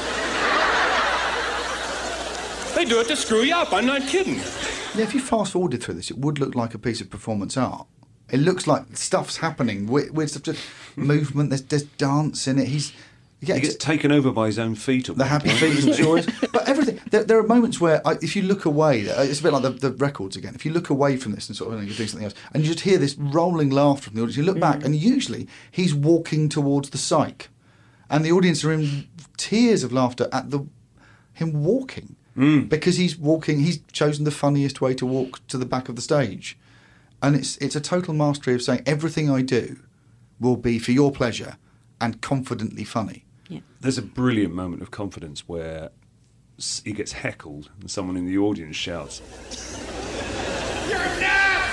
They do it to screw you up, I'm not kidding. Yeah, if you fast-forwarded through this, it would look like a piece of performance art. It looks like stuff's happening, weird stuff, just movement, there's dance in it. He gets taken over by his own feet. The happy feet and joys. But everything. There are moments where, if you look away, it's a bit like the records again. If you look away from this and sort of you're doing something else, and you just hear this rolling laughter from the audience, you look back, and usually he's walking towards the psych, and the audience are in tears of laughter at him walking because he's walking. He's chosen the funniest way to walk to the back of the stage, and it's a total mastery of saying everything I do will be for your pleasure and confidently funny. Yeah. There's a brilliant moment of confidence where he gets heckled and someone in the audience shouts, "You're nuts!"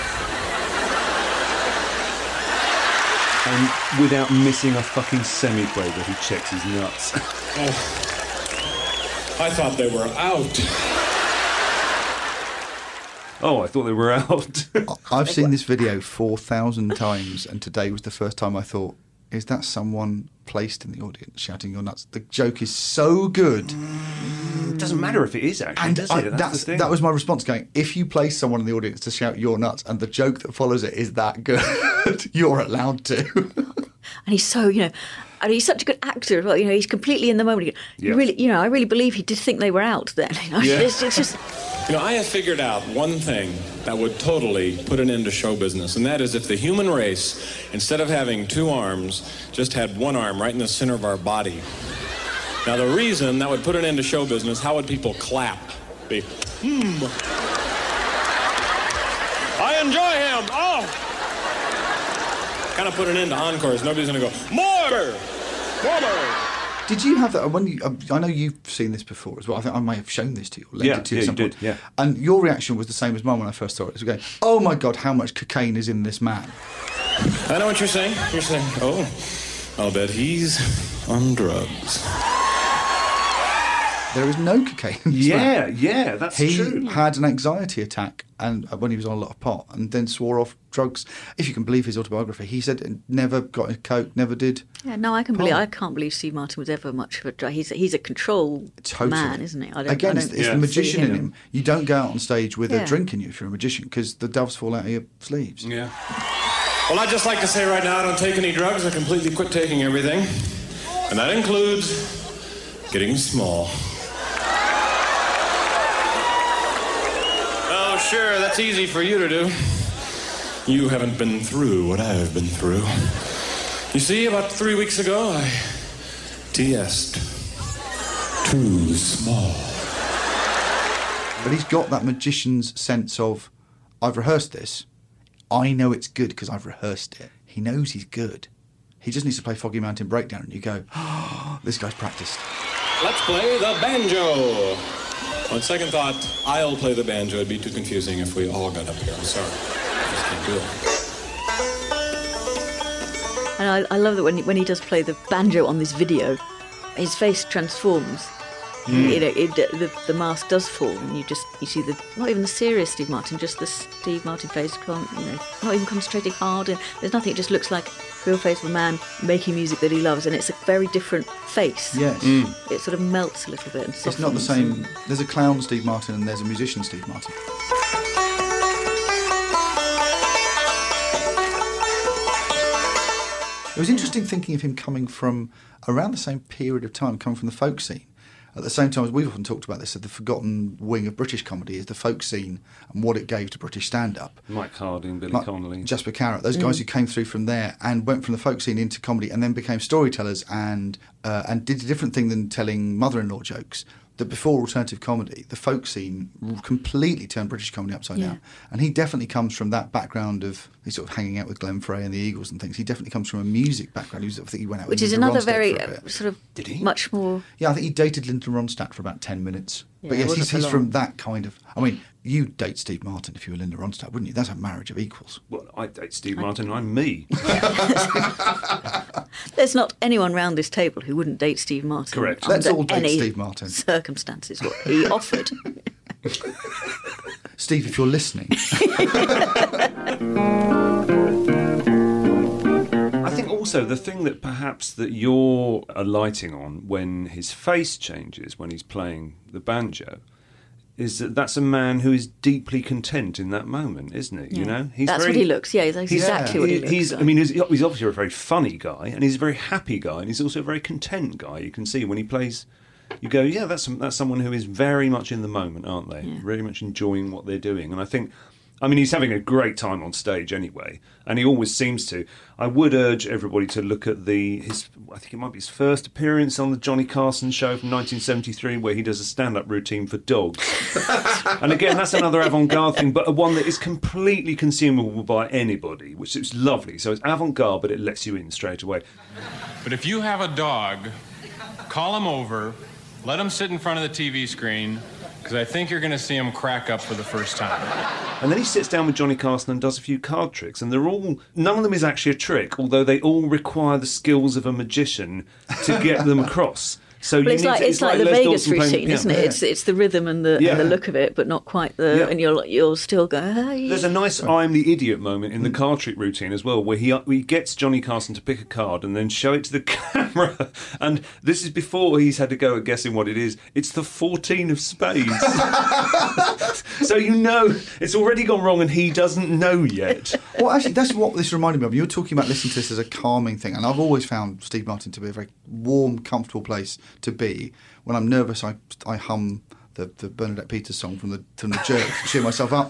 And without missing a fucking semi-quaver, he checks his nuts. I thought they were out. Oh, I thought they were out. I've seen this video 4,000 times, and today was the first time I thought, is that someone placed in the audience shouting "you're nuts"? The joke is so good. It doesn't matter if it is, actually, And does it? That's the thing. that was my response going, if you place someone in the audience to shout "you're nuts" and the joke that follows it is that good, you're allowed to. And he's so, you know, and he's such a good actor as well. You know, he's completely in the moment. You really, you know, I really believe he did think they were out then. You know, it's just... You know, I have figured out one thing that would totally put an end to show business, and that is if the human race, instead of having two arms, just had one arm right in the center of our body. Now, the reason that would put an end to show business, how would people clap? Be, I enjoy him. Oh! Kind of put an end to encores. Nobody's going to go, more! Did you have that when I know you've seen this before as well. I think I may have shown this to you or lent it to you at some point. Yeah. And your reaction was the same as mine when I first saw it. It was going, oh my God, how much cocaine is in this man? I know what you're saying. You're saying, oh, I'll bet he's on drugs. There is no cocaine in this man. Yeah, that's true. He had an anxiety attack and when he was on a lot of pot and then swore off drugs. If you can believe his autobiography, he said never got a coke, never did. Yeah, no, I can't believe Steve Martin was ever much of a drug. He's a control man, isn't he? It's the magician in him. You don't go out on stage with a drink in you if you're a magician because the doves fall out of your sleeves. Yeah. Well, I'd just like to say right now I don't take any drugs. I completely quit taking everything. And that includes getting small. Oh, sure, that's easy for you to do. You haven't been through what I've been through. You see, about 3 weeks ago, I TS'd. Too small. But he's got that magician's sense of, I've rehearsed this. I know it's good because I've rehearsed it. He knows he's good. He just needs to play Foggy Mountain Breakdown and you go, oh, this guy's practiced. Let's play the banjo. On second thought, I'll play the banjo. It'd be too confusing if we all got up here. I'm sorry. I just can't do it. And I love that when he does play the banjo on this video, his face transforms. You know, the mask does fall, and you see not even the serious Steve Martin, just the Steve Martin face, not even concentrating hard, and there's nothing. It just looks like the real face of a man making music that he loves, and it's a very different face. Yes. It sort of melts a little bit and softens. It's not the same. There's a clown Steve Martin and there's a musician Steve Martin. It was interesting thinking of him coming from around the same period of time, coming from the folk scene. At the same time, as we've often talked about this, that the forgotten wing of British comedy is the folk scene and what it gave to British stand-up. Mike Harding, Billy Connolly. Jasper Carrott, those guys who came through from there and went from the folk scene into comedy and then became storytellers and did a different thing than telling mother-in-law jokes. That before alternative comedy, the folk scene completely turned British comedy upside down. And he definitely comes from that background of he's sort of hanging out with Glenn Frey and the Eagles and things. He definitely comes from a music background. I think he went out which with is Linda another Ronstadt very for a bit. sort of Did he? much more. Yeah, I think he dated Linda Ronstadt for about 10 minutes. Yeah, but yes, it wasn't for he's long. from that kind of. I mean, you'd date Steve Martin if you were Linda Ronstadt, wouldn't you? That's a marriage of equals. Well, I date Steve Martin and I'm me. There's not anyone round this table who wouldn't date Steve Martin. Correct. Let's under all date any Steve Martin. circumstances, what he offered. Steve, if you're listening. I think also the thing that perhaps that you're alighting on when his face changes, when he's playing the banjo, is that that's a man who is deeply content in that moment, isn't it? Yeah. You know, That's what he looks. Yeah, that's exactly what he looks like. I mean, he's obviously a very funny guy, and he's a very happy guy, and he's also a very content guy. You can see when he plays, you go, yeah, that's someone who is very much in the moment, aren't they? Yeah. Very much enjoying what they're doing, and I think. I mean, he's having a great time on stage anyway, and he always seems to. I would urge everybody to look at I think it might be his first appearance on the Johnny Carson show from 1973, where he does a stand-up routine for dogs. And again, that's another avant-garde thing, but one that is completely consumable by anybody, which is lovely. So it's avant-garde, but it lets you in straight away. But if you have a dog, call him over, let him sit in front of the TV screen, because I think you're going to see him crack up for the first time. And then he sits down with Johnny Carson and does a few card tricks, and none of them is actually a trick, although they all require the skills of a magician to get them across. So Well, it's like the Les Vegas Dawson playing the routine, isn't it? piano. It's the rhythm and the look of it, but not quite and you'll still go. Hey. There's a nice I'm the idiot moment in the card trick routine as well, where he gets Johnny Carson to pick a card and then show it to the camera. And this is before he's had to go at guessing what it is. It's the 14 of spades. So you know it's already gone wrong and he doesn't know yet. Well, actually, that's what this reminded me of. You were talking about listening to this as a calming thing, and I've always found Steve Martin to be a very warm, comfortable place to be. When I'm nervous, I hum the Bernadette Peters song from the Jerk to cheer myself up.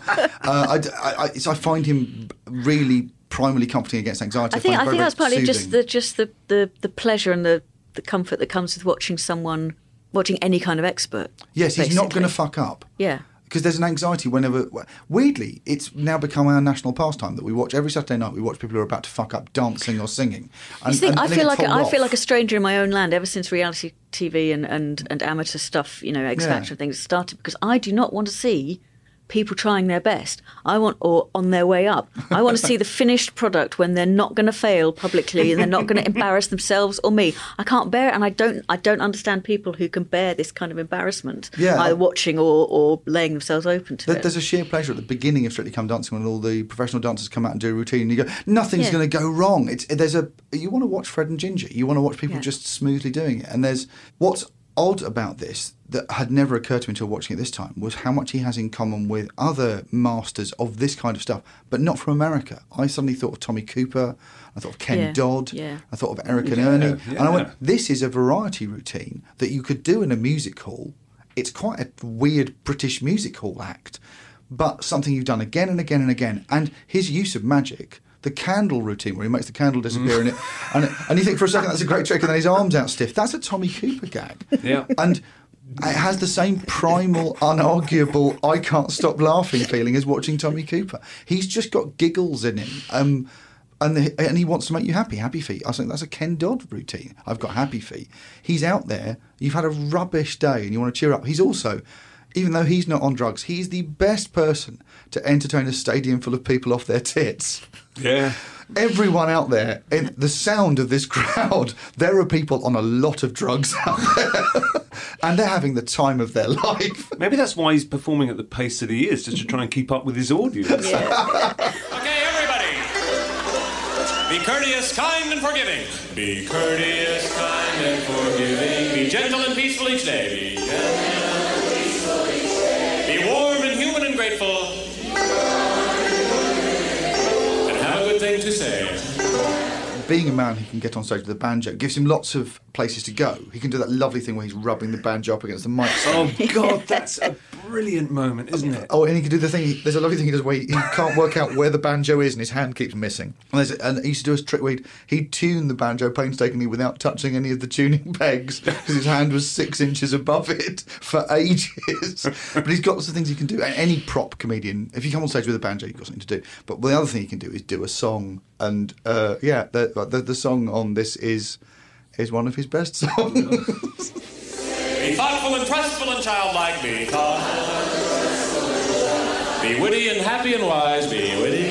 I find him really primarily comforting against anxiety. I think that's partly soothing. just the pleasure and the comfort that comes with watching any kind of expert. Yes, he's not basically. going to fuck up. Yeah. Because there's an anxiety whenever... Weirdly, it's now become our national pastime that we watch every Saturday night. We watch people who are about to fuck up dancing or singing. I feel like a stranger in my own land ever since reality TV and amateur stuff, X Factor and things started, because I do not want to see people trying their best. Or on their way up. I want to see the finished product when they're not going to fail publicly and they're not going to embarrass themselves or me. I can't bear it, and I don't understand people who can bear this kind of embarrassment, either watching or laying themselves open to it. There's a sheer pleasure at the beginning of Strictly Come Dancing when all the professional dancers come out and do a routine and you go, nothing's going to go wrong. You want to watch Fred and Ginger. You want to watch people just smoothly doing it. And there's what's odd about this that had never occurred to me until watching it this time was how much he has in common with other masters of this kind of stuff, but not from America. I suddenly thought of Tommy Cooper, I thought of Ken Dodd, I thought of Eric and Ernie, and I went, this is a variety routine that you could do in a music hall. It's quite a weird British music hall act, but something you've done again and again and again. And his use of magic, the candle routine where he makes the candle disappear in it, and you think for a second that's a great trick, and then his arm's out stiff. That's a Tommy Cooper gag. Yeah. And it has the same primal, unarguable, I can't stop laughing feeling as watching Tommy Cooper. He's just got giggles in him. And he wants to make you happy. Happy feet. I think that's a Ken Dodd routine. I've got happy feet. He's out there. You've had a rubbish day and you want to cheer up. He's also, even though he's not on drugs, he's the best person to entertain a stadium full of people off their tits. Yeah. Everyone out there, in the sound of this crowd, there are people on a lot of drugs out there. And they're having the time of their life. Maybe that's why he's performing at the pace that he is, just to try and keep up with his audience. Okay, everybody. Be courteous, kind, and forgiving. Be courteous, kind, and forgiving. Be gentle and peaceful each day. Be gentle and peaceful each day. Be warm and human and grateful. And have a good thing to say. Being a man who can get on stage with a banjo gives him lots of places to go. He can do that lovely thing where he's rubbing the banjo up against the mic. Oh, God, that's a brilliant moment, isn't it? Oh, and he can do the thing, there's a lovely thing he does where he can't work out where the banjo is and his hand keeps missing. And he used to do a trick where he'd tune the banjo painstakingly without touching any of the tuning pegs because his hand was 6 inches above it for ages. But he's got lots of things he can do. Any prop comedian, if you come on stage with a banjo, you've got something to do. But the other thing he can do is do a song. And, the song on this is one of his best songs. Be thoughtful and trustful and childlike. Be thoughtful. Be witty and happy and wise. Be witty.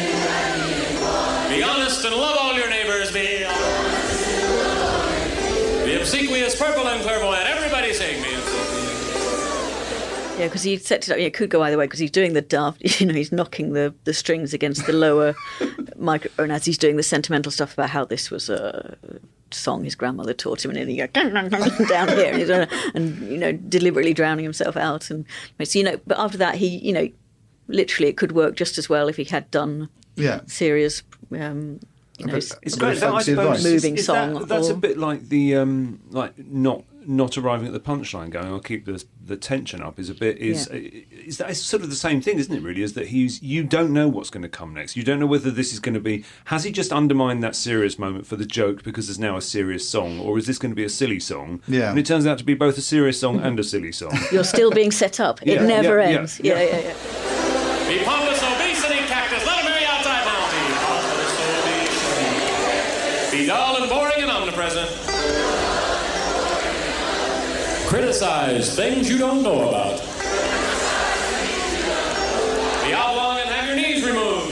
Be honest and love all your neighbors. Be obsequious, purple and clairvoyant. Everybody sing. Be Yeah, because he set it up. It could go either way because he's doing the daft. He's knocking the strings against the lower microphone as he's doing the sentimental stuff about how this was a song his grandmother taught him, and then he goes down here and deliberately drowning himself out. And so, but after that, he literally it could work just as well if he had done serious. It's great. That, I suppose, moving song. That's a bit like the not arriving at the punchline, going, "I'll keep the tension up." Is that it's sort of the same thing, isn't it? Really, is that you don't know what's going to come next. You don't know whether this is going to be. Has he just undermined that serious moment for the joke because there's now a serious song, or is this going to be a silly song? Yeah. And it turns out to be both a serious song and a silly song. You're still being set up. It never ends. Yeah. Be pompous, obesity, cactus. Let him hear you outside now. Be pompous, obesity. Be dull and boring and omnipresent. Criticize things you don't know about. Be oblong and have your knees removed.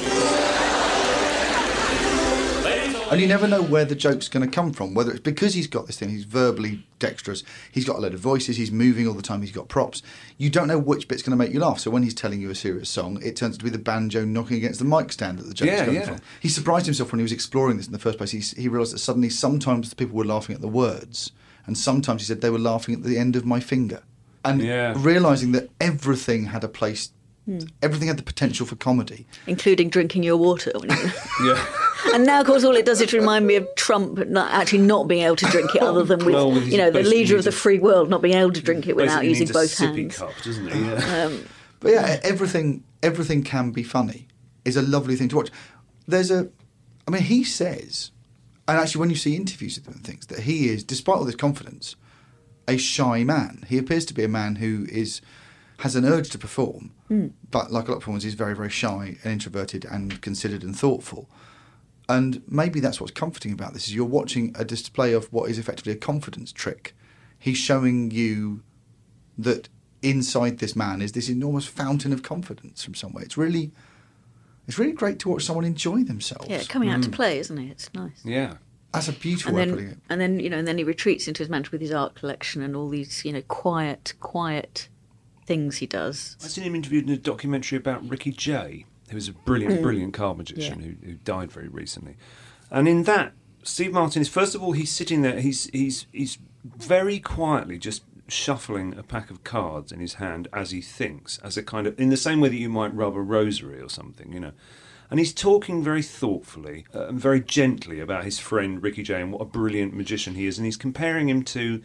And you never know where the joke's going to come from, whether it's because he's got this thing, he's verbally dexterous, he's got a load of voices, he's moving all the time, he's got props. You don't know which bit's going to make you laugh. So when he's telling you a serious song, it turns to be the banjo knocking against the mic stand that the joke's coming from. He surprised himself when he was exploring this in the first place. He realised that suddenly sometimes the people were laughing at the words, and sometimes he said they were laughing at the end of my finger. And realising that everything had a place, everything had the potential for comedy. Including drinking your water. And now, of course, all it does is remind me of Trump not being able to drink it other than with the leader of the free world not being able to drink it without using both hands. Cup, doesn't he? Yeah. But everything can be funny is a lovely thing to watch. He says, and actually when you see interviews with him and things, that he is, despite all this confidence, a shy man. He appears to be a man who has an urge to perform, but like a lot of performers, he's very, very shy and introverted and considered and thoughtful. And maybe that's what's comforting about this, is you're watching a display of what is effectively a confidence trick. He's showing you that inside this man is this enormous fountain of confidence from somewhere. It's really great to watch someone enjoy themselves. Yeah, coming out to play, isn't it? It's nice. Yeah. That's a beautiful way of putting it. And then he retreats into his mansion with his art collection and all these, quiet things he does. I've seen him interviewed in a documentary about Ricky Jay, who was a brilliant card magician who died very recently. And in that, Steve Martin is, first of all, he's sitting there, he's very quietly just shuffling a pack of cards in his hand as he thinks, as a kind of, in the same way that you might rub a rosary or something, you know. And he's talking very thoughtfully and very gently about his friend Ricky Jay and what a brilliant magician he is. And he's comparing him to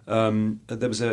there was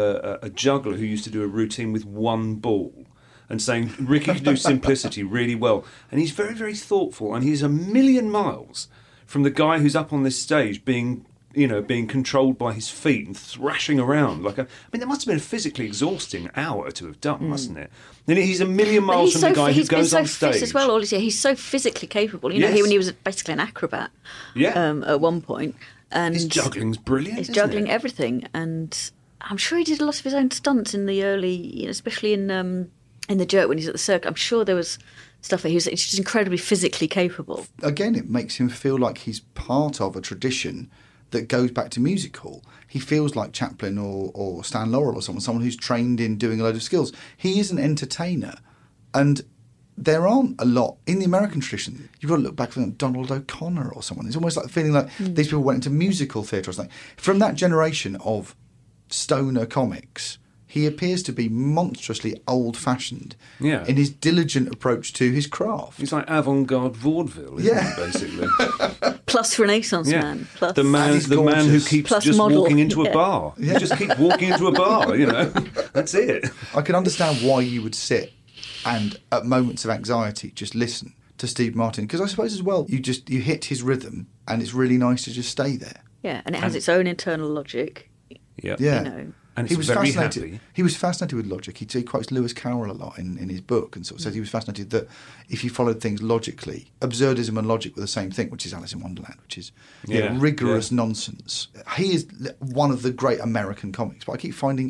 a juggler who used to do a routine with one ball, and saying Ricky could do simplicity really well. And he's very, very thoughtful, and he's a million miles from the guy who's up on this stage being controlled by his feet and thrashing around that must have been a physically exhausting hour to have done, mustn't it? And he's a million miles from the guy who goes on stage. Fit as well, all he's so physically capable. You know, when he was basically an acrobat. Yeah. At one point, and his juggling's brilliant. He's juggling everything, and I'm sure he did a lot of his own stunts in the early, especially in the Jerk when he's at the circuit. I'm sure there was stuff that he's just incredibly physically capable. Again, it makes him feel like he's part of a tradition that goes back to music hall. He feels like Chaplin or Stan Laurel or someone who's trained in doing a load of skills. He is an entertainer, and there aren't a lot in the American tradition. You've got to look back for Donald O'Connor or someone. It's almost like feeling like these people went into musical theatre or something. From that generation of stoner comics, he appears to be monstrously old-fashioned in his diligent approach to his craft. He's like avant-garde vaudeville, isn't he, basically? Plus Renaissance man. Plus the man who keeps plus just model. walking into a bar. Yeah. You just keep walking into a bar, you know. That's it. I can understand why you would sit and, at moments of anxiety, just listen to Steve Martin. Because I suppose as well, you hit his rhythm, and it's really nice to just stay there. Yeah, and it has its own internal logic. Yeah. You know. And he was very happy. He was fascinated with logic. He quotes Lewis Carroll a lot in his book, and sort of says he was fascinated that if you followed things logically, absurdism and logic were the same thing, which is Alice in Wonderland, which is rigorous nonsense. He is one of the great American comics, but I keep finding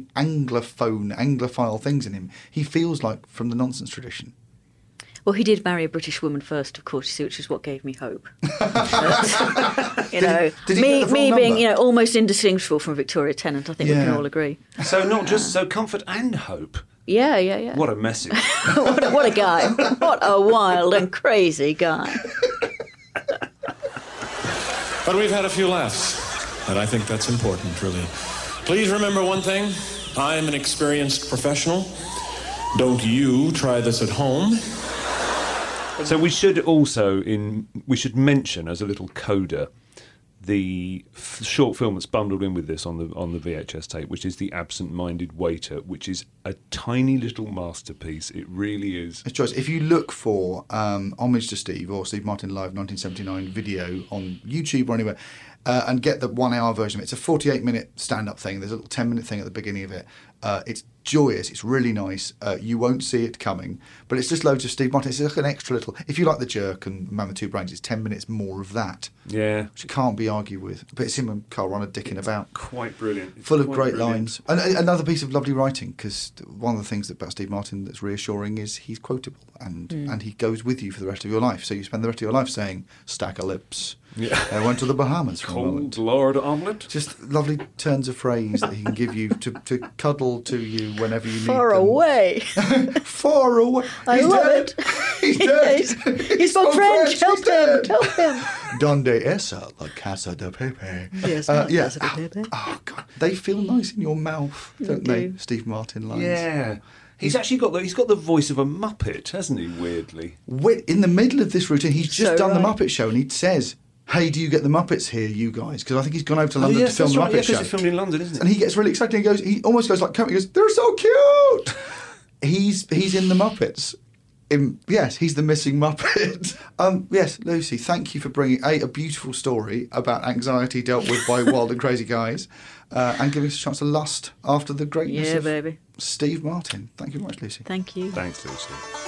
Anglophile things in him. He feels like from the nonsense tradition. Well, he did marry a British woman first, of course, you see, which is what gave me hope. Did he me being, almost indistinguishable from Victoria Tennant, I think we can all agree. So not just comfort and hope. Yeah. What a message. what a guy. What a wild and crazy guy. But we've had a few laughs, and I think that's important, really. Please remember one thing. I'm an experienced professional. Don't you try this at home. So we should also mention as a little coda the short film that's bundled in with this on the VHS tape, which is The Absent-Minded Waiter, which is a tiny little masterpiece. It really is. It's choice. If you look for Homage to Steve or Steve Martin Live 1979 video on YouTube or anywhere, and get the 1 hour version of it. It's a 48-minute stand-up thing. There's a little 10-minute thing at the beginning of it. It's joyous. It's really nice. You won't see it coming. But it's just loads of Steve Martin. It's like an extra little... If you like The Jerk and Man with Two Brains, it's 10 minutes more of that. Yeah. Which you can't be argued with. But it's him and Carl Reiner dicking about. Quite brilliant. Full of great lines. And another piece of lovely writing, because one of the things about Steve Martin that's reassuring is he's quotable. And he goes with you for the rest of your life. So you spend the rest of your life saying, stack of lips. Yeah. I went to the Bahamas for a moment. Cold Lord omelette. Just lovely turns of phrase that he can give you to cuddle to you whenever you need them. Far away. Far away. I love it. He's dead. He's spoke French. Help him. Donde esa la casa de Pepe? Yes, Casa de Pepe. Oh, God. They feel nice in your mouth, don't they? Steve Martin lines. Yeah. He's actually got the voice of a Muppet, hasn't he, weirdly? In the middle of this routine, he's just done the Muppet Show, and he says, hey, do you get the Muppets here, you guys? Because I think he's gone over to London to film the Muppet Show. Yeah, it's filmed in London, isn't it? And he gets really excited, and he almost goes like, he goes, they're so cute! He's in the Muppets. Yes, he's the missing Muppet. Yes, Lucy, thank you for bringing a beautiful story about anxiety dealt with by wild and crazy guys, and giving us a chance to lust after the greatness of baby. Steve Martin. Thank you very much, Lucy. Thank you. Thanks, Lucy.